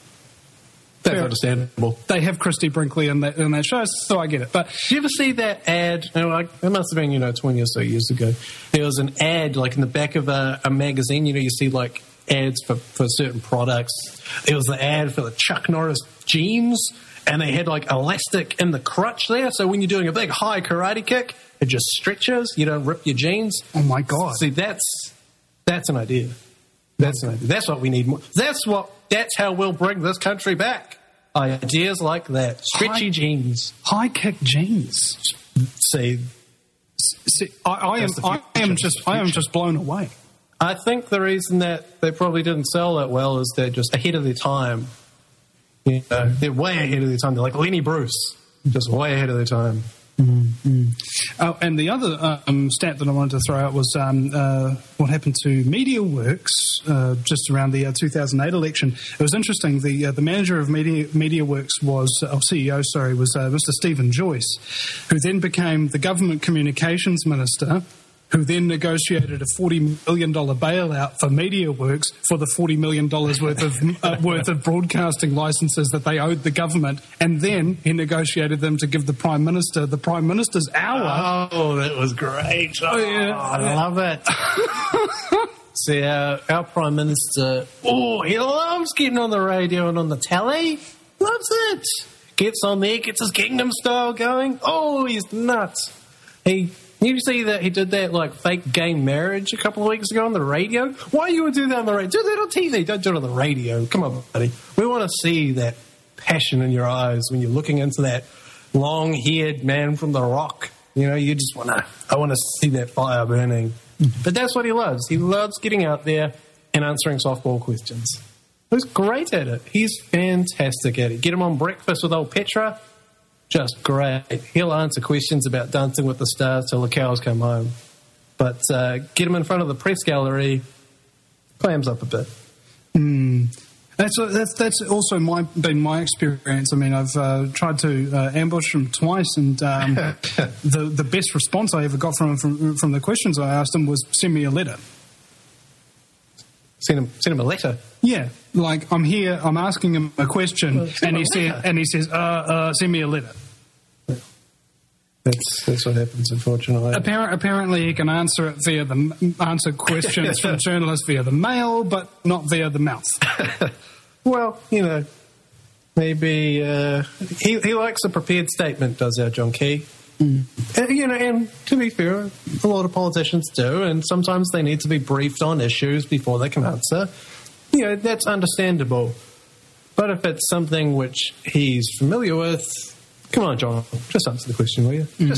That's Fair. Understandable. They have Christy Brinkley in that, in that show, so I get it. But do you ever see that ad? You know, like, it must have been, you know, twenty or so years ago. There was an ad, like, in the back of a, a magazine. You know, you see, like, ads for, for certain products. It was the ad for the Chuck Norris jeans, and they had, like, elastic in the crotch there. So when you're doing a big high karate kick, it just stretches. You don't rip your jeans. Oh, my God. See, that's that's an idea. That's an idea. That's what we need more. That's what. That's how we'll bring this country back. Ideas like that. Stretchy high, jeans. High kick jeans. See, See I, I am I am just I am just blown away. I think the reason that they probably didn't sell that well is they're just ahead of their time. You know, they're way ahead of their time. They're like Lenny Bruce, just way ahead of their time. Mm-hmm. Oh, and the other um, stat that I wanted to throw out was um, uh, what happened to MediaWorks uh, just around the uh, two thousand eight election. It was interesting. The uh, the manager of Media MediaWorks was, oh, C E O, sorry, was uh, Mister Stephen Joyce, who then became the government communications minister, who then negotiated a forty million dollars bailout for MediaWorks for the forty million dollars worth of uh, worth of broadcasting licenses that they owed the government, and then he negotiated them to give the Prime Minister the Prime Minister's hour. Oh, that was great. Oh, Oh, yeah. I love it. See, our, our Prime Minister, oh, he loves getting on the radio and on the telly. Loves it. Gets on there, gets his Kingdom style going. Oh, he's nuts. He... You see that he did that, like, fake gay marriage a couple of weeks ago on the radio? Why you would do that on the radio? Do that on T V. Don't do it on the radio. Come on, buddy. We want to see that passion in your eyes when you're looking into that long-haired man from The Rock. You know, you just want to, I want to see that fire burning. But that's what he loves. He loves getting out there and answering softball questions. He's great at it. He's fantastic at it. Get him on Breakfast with old Petra. Just great. He'll answer questions about Dancing with the Stars till the cows come home. But uh, get him in front of the press gallery, clams up a bit. Mm. That's, that's that's also my, been my experience. I mean, I've uh, tried to uh, ambush him twice, and um, the the best response I ever got from him from, from the questions I asked him was, send me a letter. Send him, send him a letter? Yeah, like I'm here, I'm asking him a question, well, and he said, and he says, uh, uh, send me a letter. That's that's what happens, unfortunately. Appar- apparently, he can answer it via the answer questions from journalists via the mail, but not via the mouth. Well, you know, maybe uh, he he likes a prepared statement, does our John Key? Mm. Uh, you know, and to be fair, a lot of politicians do, and sometimes they need to be briefed on issues before they can answer. You know, that's understandable. But if it's something which he's familiar with, come on, John, just answer the question, will you? Mm.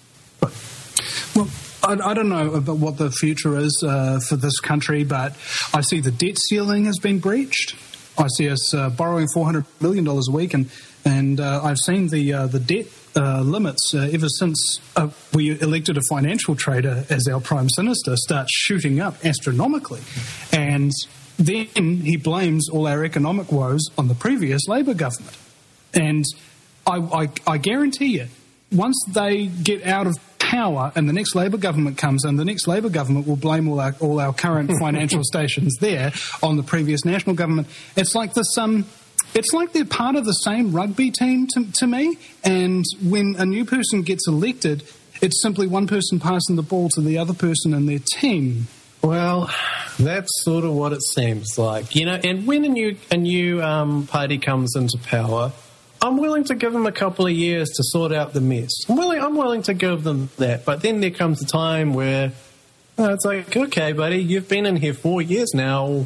Just, well, I, I don't know about what the future is uh, for this country, but I see the debt ceiling has been breached. I see us uh, borrowing four hundred million dollars a week, and and uh, I've seen the uh, the debt uh, limits uh, ever since uh, we elected a financial trader as our Prime Minister start shooting up astronomically, and then he blames all our economic woes on the previous Labor government. And I, I, I guarantee you, once they get out of power and the next Labor government comes in, the next Labor government will blame all our, all our current financial stations there on the previous national government. It's like this, um, it's like they're part of the same rugby team to, to me, and when a new person gets elected, it's simply one person passing the ball to the other person in their team. Well, that's sort of what it seems like, you know. And when a new a new um, party comes into power, I'm willing to give them a couple of years to sort out the mess. I'm willing. I'm willing to give them that. But then there comes a time where oh, it's like, okay, buddy, you've been in here four years now.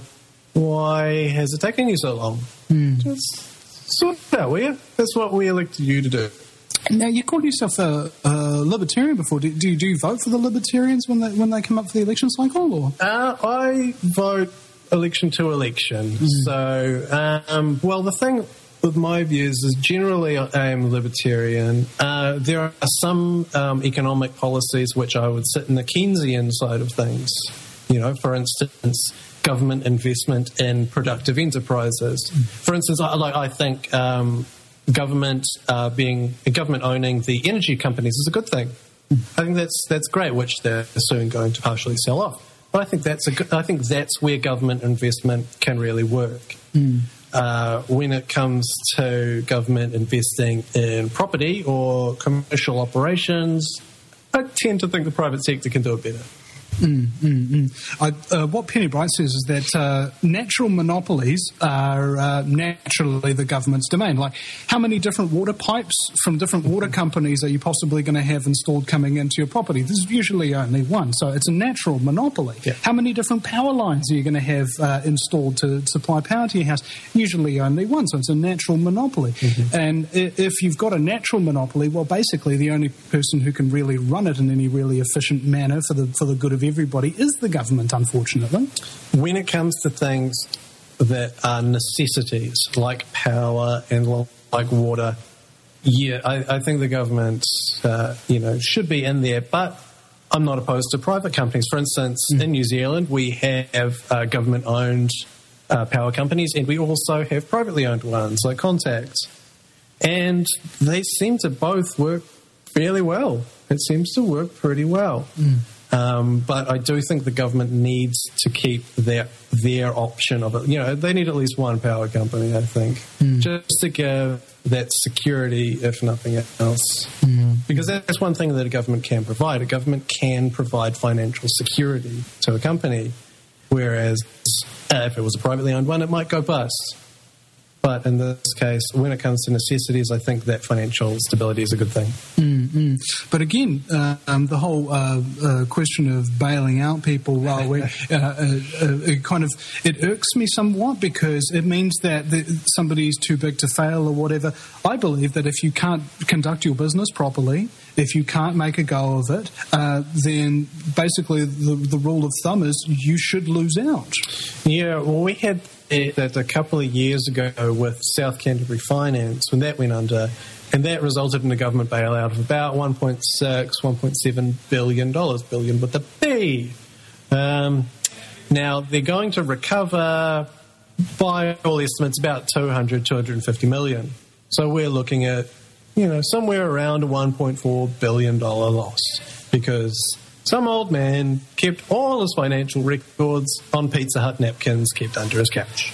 Why has it taken you so long? Mm. Just sort it out, will you? That's what we elected you to do. Now, you called yourself a, a libertarian before. Do, do, you, do you vote for the Libertarians when they when they come up for the election cycle? Or? Uh, I vote election to election. Mm. So, um, well, the thing with my views is generally I am libertarian. Uh, there are some um, economic policies which I would sit in the Keynesian side of things. You know, for instance, government investment in productive enterprises. Mm. For instance, I, like I think. Um, Government uh, being government owning the energy companies is a good thing. I think that's that's great, which they're soon going to partially sell off. But I think that's a good, I think that's where government investment can really work. Mm. Uh, when it comes to government investing in property or commercial operations, I tend to think the private sector can do it better. Mm, mm, mm. I, uh, what Penny Bright says is that uh, natural monopolies are uh, naturally the government's domain. Like, how many different water pipes from different water companies are you possibly going to have installed coming into your property? There's usually only one, so it's a natural monopoly. Yeah. How many different power lines are you going to have uh, installed to supply power to your house? Usually only one, so it's a natural monopoly. Mm-hmm. And if you've got a natural monopoly, well, basically the only person who can really run it in any really efficient manner for the for the good of everybody is the government, unfortunately. When it comes to things that are necessities, like power and like water, yeah, I, I think the government, uh, you know, should be in there, but I'm not opposed to private companies. For instance, mm. in New Zealand, we have uh, government-owned uh, power companies, and we also have privately owned ones like Contact. And they seem to both work fairly well. It seems to work pretty well. Mm. Um, but I do think the government needs to keep their their option of it. You know, they need at least one power company, I think, mm. just to give that security, if nothing else. Mm. Because that's one thing that a government can provide. A government can provide financial security to a company, whereas uh, if it was a privately owned one, it might go bust. But in this case, when it comes to necessities, I think that financial stability is a good thing. Mm-hmm. But again, uh, um, the whole uh, uh, question of bailing out people, while we, uh, uh, it kind of it irks me somewhat because it means that the, somebody is too big to fail or whatever. I believe that if you can't conduct your business properly, if you can't make a go of it, uh, then basically the, the rule of thumb is you should lose out. Yeah, well, we had that a couple of years ago with South Canterbury Finance when that went under, and that resulted in a government bailout of about one point six, one point seven billion dollars, billion with a B. Um, now, they're going to recover, by all estimates, about two hundred, two hundred fifty million. So we're looking at, you know, somewhere around a one point four billion dollars loss because some old man kept all his financial records on Pizza Hut napkins kept under his couch.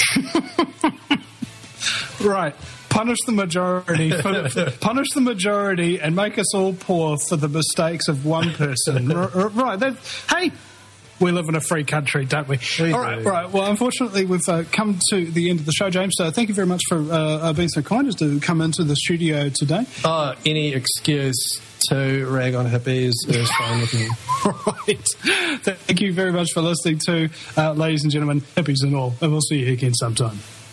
Right. Punish the majority. Punish the majority and make us all poor for the mistakes of one person. Right. That, hey, we live in a free country, don't we? we all right. Do. Right. Well, unfortunately, we've uh, come to the end of the show, James. So thank you very much for uh, being so kind as to come into the studio today. Oh, any excuse to rag on hippies is fine with me. Right. Thank you very much for listening to, uh, ladies and gentlemen, hippies and all. And we'll see you again sometime.